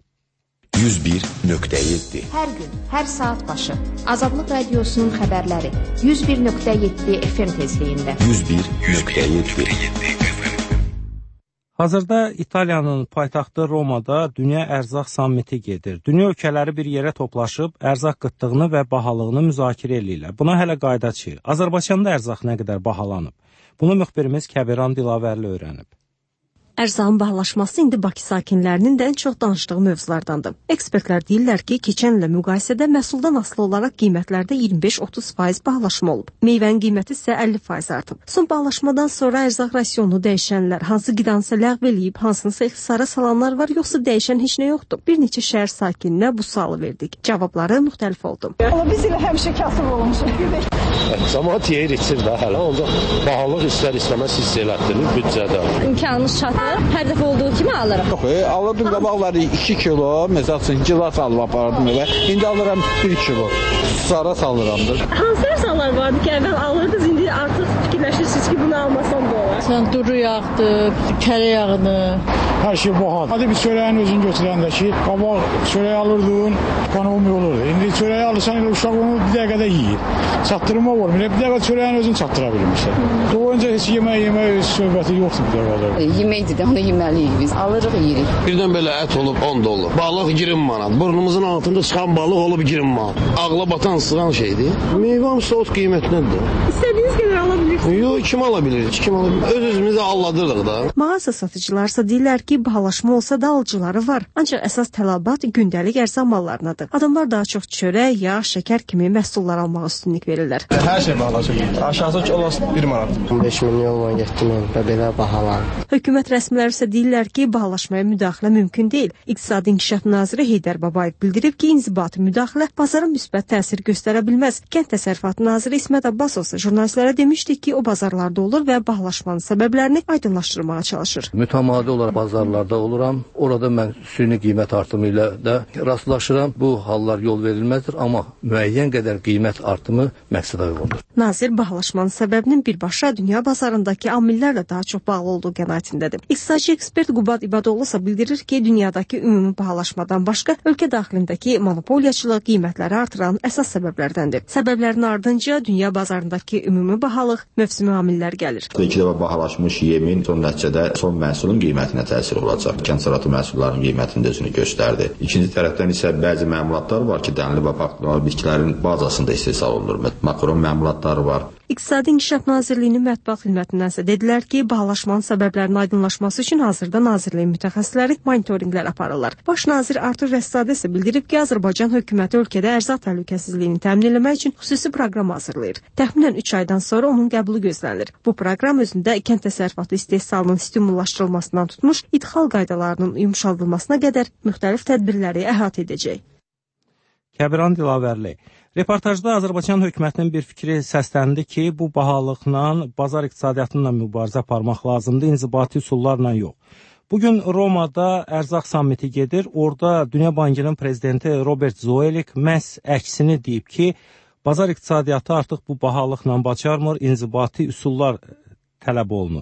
101.7 Hər gün, hər saat başı Azadlıq Radiosunun xəbərləri 101.7 FM tezliyində 101.7 Hazırda İtaliyanın paytaxtı Romada Dünya Ərzaq Sammiti gedir. Dünya ölkələri bir yerə toplaşıb ərzaq qıtlığını və bahalığını müzakirə edirlər. Buna hələ qaydaçıyıq. Azərbaycanda ərzaq nə qədər bahalanıb? Bunu müxbirimiz Kəbiran Dilavərli öyrənib. Ərzağın bahalaşması indi Bakı sakinlərinin də ən çox danışdığı mövzulardandır. Ekspertlər deyirlər ki, keçən illə müqayisədə məhsuldan asılı olaraq qiymətlərdə 25-30% bahalaşma olub. Meyvənin qiyməti isə 50% artıb. Son bahalaşmadan sonra ərzaq rasionunu dəyişənlər hansı qidanı ləğv eləyib, hansınısa ixtisara salanlar var, yoxsa dəyişən heç nə yoxdur? Bir neçə şəhər sakininə bu sualı verdik. Cavabları müxtəlif oldu. Amma biz elə həmişə kasıb olmuşuq. Cəmaət yeyir içir də hələ, onda bahalıq istər-istəməz hiss elətdirir büdcədə. İmkanımız çatır, hər dəfə olduğu kimi alırıq. Yox, alırdım qabaqları 2 kilo, məsəl üçün gilas alıb aparardım evə. İndi alıram 1 kilo. Sara salıramdır. Hansı ərzaqlar vardı ki, əvvəl alırdınız, indi artıq fikirləşirsiniz ki, bunu almasam da olar? Sən duru yağdır, kərə yağını. Hər şey bahadır. Hadi bir çörəyin özünü götürəndə ki, qabaq çörəyi alırdın, ekonomi olurdu. İndi çörəyi alırsan, uşaq onu bir dəqiqədə yiyir. Çatdırma olmur. Bir dəqiqə çörəyin özünü çatdıra bilmirsən. Doyunca heç yemək söhbəti yoxdur bir dəqiqədə. Yeməkdir də, onu yeməliyik biz. Alırıq, yeyirik. Birdən belə ət olub 10 dollar. Balıq 20 manat. Burnumuzun altında çıxan balıq olub 20 manat. Ağla batan sığan şeydir. Meyvə ot qiymətindədir. İstədiyiniz qədər alabilirsiniz. Yox, kim ala bilir? Kim ala bilir? Öz-özümüzü alladırıq da. Mağaza satıcılarsa deyirlər ki, bahalaşma olsa da alıcıları var. Ancaq əsas tələbat gündəlik ərzaq mallarınadır. Adamlar daha çox çörək, yağ, şəkər kimi məhsullar almağa üstünlük verirlər. Hər şey bahalaşır. Aşağısı kilosu 1 manat. 15 milyon var getdim və belə bahalar. Hökumət rəsmiləri isə deyirlər ki, bahalaşmaya müdaxilə mümkün deyil. İqtisadi İnkişaf naziri Heydər Babayev bildirib ki, inzibati müdaxilə bazara müsbət təsir göstərə bilməz. Kənd təsərrüfatı naziri İsmət Abbasov isə jurnalistlərə demişdi ki, o bazarlarda olur və bahalaşmanın səbəblərini aydınlaşdırmağa çalışır. Mütəmadi olaraq bazarlarda oluram. Orada mən süni qiymət artımı ilə də rastlaşıram. Bu hallar yol verilməzdir, amma müəyyən qədər qiymət artımı məqsədə uyğundur. Nazir bahalaşmanın səbəbinin birbaşa dünya bazarındakı amillərlə daha çox bağlı olduğu qənaətindədir. İqtisadçı ekspert Qubad İbadoğlu isə bildirir ki, dünyadakı ümumi bahalaşmadan başqa ölkə daxilindəki monopoliyaçılıq qiymətləri artıran əsas səbəblərdəndir. Səbəblərin ardınca dünya bazarındakı ümumi bahalıq, mövsümi amillər gəlir. İki dəfə bahalaşmış yemin son nəticədə son məhsulun qiymətinə təsir olacaq. Kənd təsərrüfatı məhsullarının qiymətində özünü göstərdi. İkinci tərəfdən isə bəzi məmulatlar var ki, dənli və paxtalı bitkilərin bazasında istehsal olunur. Makaron məmulatları var. İqtisadi İnkişaf Nazirliyinin mətbuat xidmətindən isə dedilər ki, bahalaşmanın səbəblərinin aydınlaşması üçün hazırda Nazirliyin mütəxəssisləri monitorinqlər aparırlar. Baş nazir Artur Rəssadə isə bildirib ki, Azərbaycan hökuməti ölkədə ərzaq təhlükəsizliyini təmin etmək üçün xüsusi proqram hazırlayır. Təxminən 3 aydan sonra onun qəbulu gözlənilir. Bu proqram özündə kənd təsərrüfatı istehsalının stimullaşdırılmasından tutmuş, idxal qaydalarının yumşaldılmasına qədər müxtəlif tədbirləri əhatə edəcək. Kəbiran Dilavərli. Reportajda Azərbaycan hökumətinin bir fikri səsləndi ki, bu bahalıqla bazar iqtisadiyyatıyla mübarizə aparmaq lazımdır, inzibati üsullarla yox. Bugün Romada ərzaq sammiti gedir. Orada Dünya Bankının prezidenti Robert Zoelik məhz əksini deyib ki, bazar iqtisadiyyatı artıq bu bahalıqla bacarmır, inzibati üsullar tələb olunur.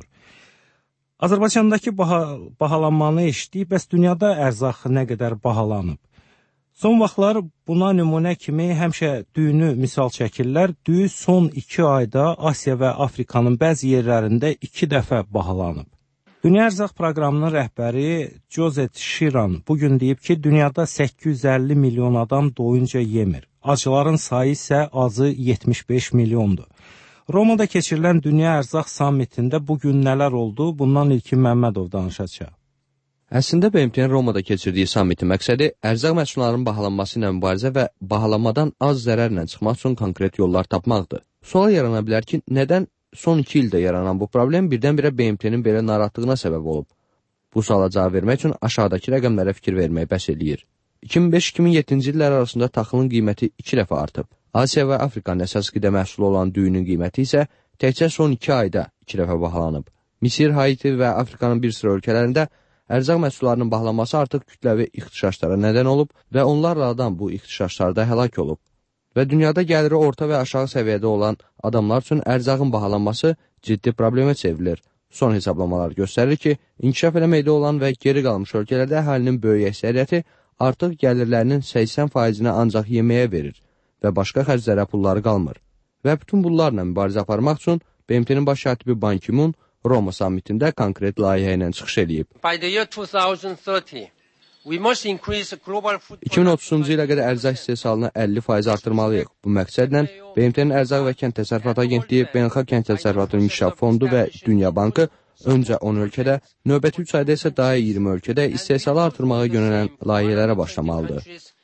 Azərbaycandakı bahalanmanı eşitdik, bəs dünyada ərzaq nə qədər bahalanıb? Son vaxtlar buna nümunə kimi həmişə düyünü misal çəkirlər. Düyü son 2 ayda Asiya və Afrikanın bəzi yerlərində 2 dəfə bahalanıb. Dünya Ərzaq Proqramının rəhbəri Joseph Shiran bugün deyib ki, dünyada 850 milyon adam doyunca yemir. Acıların sayı isə azı 75 milyondur. Romada keçirilən Dünya Ərzaq Sammitində bugün nələr oldu? Bundan İlkin Məmmədov danışacaq. Əslində BMT-nin Romada keçirdiyi sammitin məqsədi ərzaq məhsullarının bahalanması ilə mübarizə və bahalanmadan az zərərlə çıxmaq üçün konkret yollar tapmaqdır. Sual yarana bilər ki, nədən son 2 ildə yaranan bu problem birdən-birə BMT-nin belə narahatlığına səbəb olub? Bu suala cavab vermək üçün aşağıdakı rəqəmlərə fikir vermək bəs eləyir. 2005-2007-ci illər arasında taxılın qiyməti 2 dəfə artıb. Asiya və Afrikanın əsas qida məhsulu olan düyünün qiyməti isə təkcə son 2 ayda 2 dəfə bahalanıb. Misir, Haiti və Afrikanın bir sıra ölkələrində ərzaq məhsullarının bahalanması artıq kütləvi ixtişaşlara nədən olub və onlarla adam bu ixtişaşlarda həlak olub. Və dünyada gəliri orta və aşağı səviyyədə olan adamlar üçün ərzağın bahalanması ciddi problemə çevrilir. Son hesablamalar göstərir ki, inkişaf eləməkdə olan və geri qalmış ölkələrdə əhalinin böyük əksəriyyəti artıq gəlirlərinin 80%-ni ancaq yeməyə verir və başqa xərclərə pulları qalmır. Və bütün bunlarla mübarizə aparmaq üçün BMT-nin baş katibi Ban Ki-moon Roma sammitində konkret layihə ilə çıxış edib. 2030-cu ilə qədər ərzaq istehsalını 50% artırmalıyıq. Bu məqsədlə BMT-nin Ərzaq və Kənd Təsərrüfatı Agentliyi, Beynəlxalq Kənd Təsərrüfatı İnkişaf Fondu və Dünya Bankı öncə 10 ölkədə, növbəti 3 ayda isə daha 20 ölkədə istehsalı artırmağa yönələn layihələrə başlamalıdır.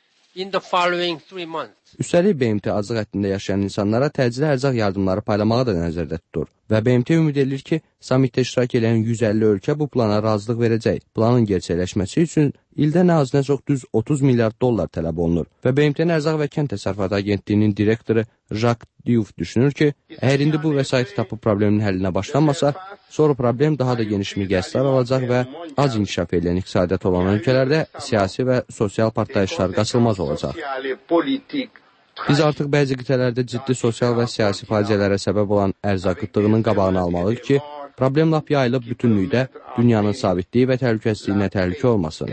Üstəlik BMT azıq həddində yaşayan insanlara təcili ərzaq yardımları paylamağı da nəzərdə tutur və BMT ümid edir ki, sammitdə iştirak edən 150 ölkə bu plana razılıq verəcək. Planın gerçəkləşməsi üçün ildə nə az nə çox düz 30 milyard dollar tələb olunur və BMT-nin Ərzaq və Kənd Təsərrüfatı Agentliyinin direktoru Jacques Diouf düşünür ki, əgər indi bu vəsaiti tapıb problemin həllinə başlanmasa, sonra problem daha da geniş miqyaslar alacaq və az inkişaf edən iqtisadiyyat olan ölkələrdə siyasi və sosial partlayışlar qaçılmaz olacaq. Biz artıq bəzi qitələrdə ciddi sosial və siyasi faciələrə səbəb olan ərzaq qıtlığının qabağını almalıyıq ki, problem lap yayılıb bütünlükdə dünyanın sabitliyi və təhlükəsizliyinə təhlükə olmasın.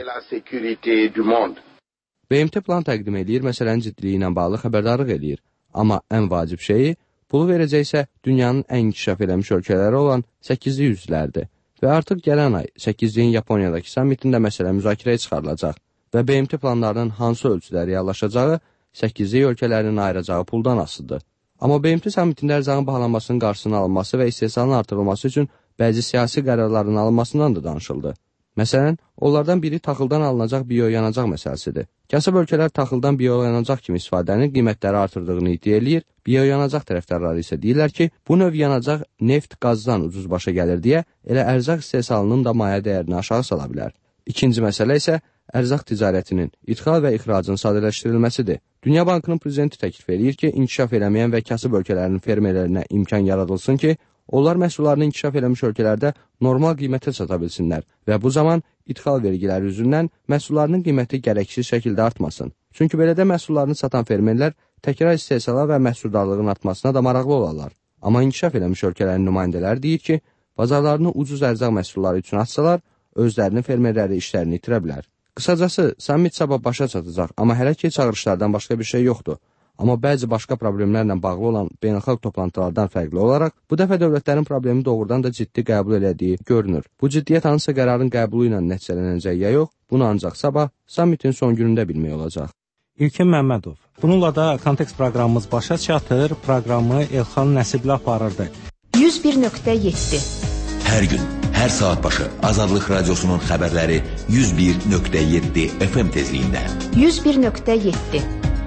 BMT plan təqdim edir, məsələnin ciddiliyi ilə bağlı xəbərdarlıq edir. Amma ən vacib şeyi, pulu verəcəksə dünyanın ən inkişaf eləmiş ölkələri olan 8-li üzvlərdir. Və artıq gələn ay 8-liyin Yaponiyadakı sammitində məsələ müzakirəyə çıxarılacaq və BMT planlarının hansı ölçüdə reallaşacağı 8-li ölkələrin ayıracağı puldan asılıdır. Amma BMT samitində ərzağın bahalanmasının qarşısının alınması və istehsalın artırılması üçün bəzi siyasi qərarların alınmasından da danışıldı. Məsələn, onlardan biri taxıldan alınacaq bioyanacaq məsələsidir. Kasıb ölkələr taxıldan bioyanacaq kimi istifadənin qiymətləri artırdığını iddia eləyir, bioyanacaq tərəfdarları isə deyirlər ki, bu növ yanacaq neft qazdan ucuz başa gəlir deyə elə ərzaq istehsalının da maya dəyərini aşağı sala bilər. İkinci məsələ isə ərzaq ticarətinin, idxal və ixracın sadələşdirilməsidir. Dünya Bankının prezidenti təklif edir ki, inkişaf eləməyən və kasıb ölkələrin fermerlərinə imkan yaradılsın ki, onlar məhsullarını inkişaf eləmiş ölkələrdə normal qiymətə sata bilsinlər və bu zaman idxal vergiləri üzündən məhsullarının qiyməti gərəksiz şəkildə artmasın. Çünki belədə məhsullarını satan fermerlər təkrar istehsala və məhsuldarlığın artmasına da maraqlı olarlar. Amma inkişaf eləmiş ölkələrin nümayəndələri deyir ki, bazarlarını ucuz ərzaq məhsulları üçün açsalar, özlərini fermerləri işlərini itirə bilər. Qısacası, sammit sabah başa çatacaq, amma hələ ki çağırışlardan başqa bir şey yoxdur. Amma bəzi başqa problemlərlə bağlı olan beynəlxalq toplantılardan fərqli olaraq, bu dəfə dövlətlərin problemi doğrudan da ciddi qəbul elədiyi görünür. Bu ciddiyyət hansısa qərarın qəbulu ilə nəticələnəcək ya yox, bunu ancaq sabah sammitin son günündə bilmək olacaq. İlkin Məmmədov. Bununla da Kontekst proqramımız başa çatır. Proqramı Elxan Nəsibli aparırdı. 101.7 Hər gün, hər saat başı Azadlıq Radiosunun xəbərləri 101.7 FM tezliyində. 101.7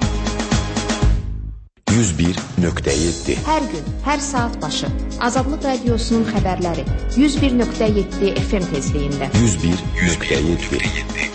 101.7 Hər gün, hər saat başı Azadlıq Radiosunun xəbərləri 101.7 FM tezliyində. 101.7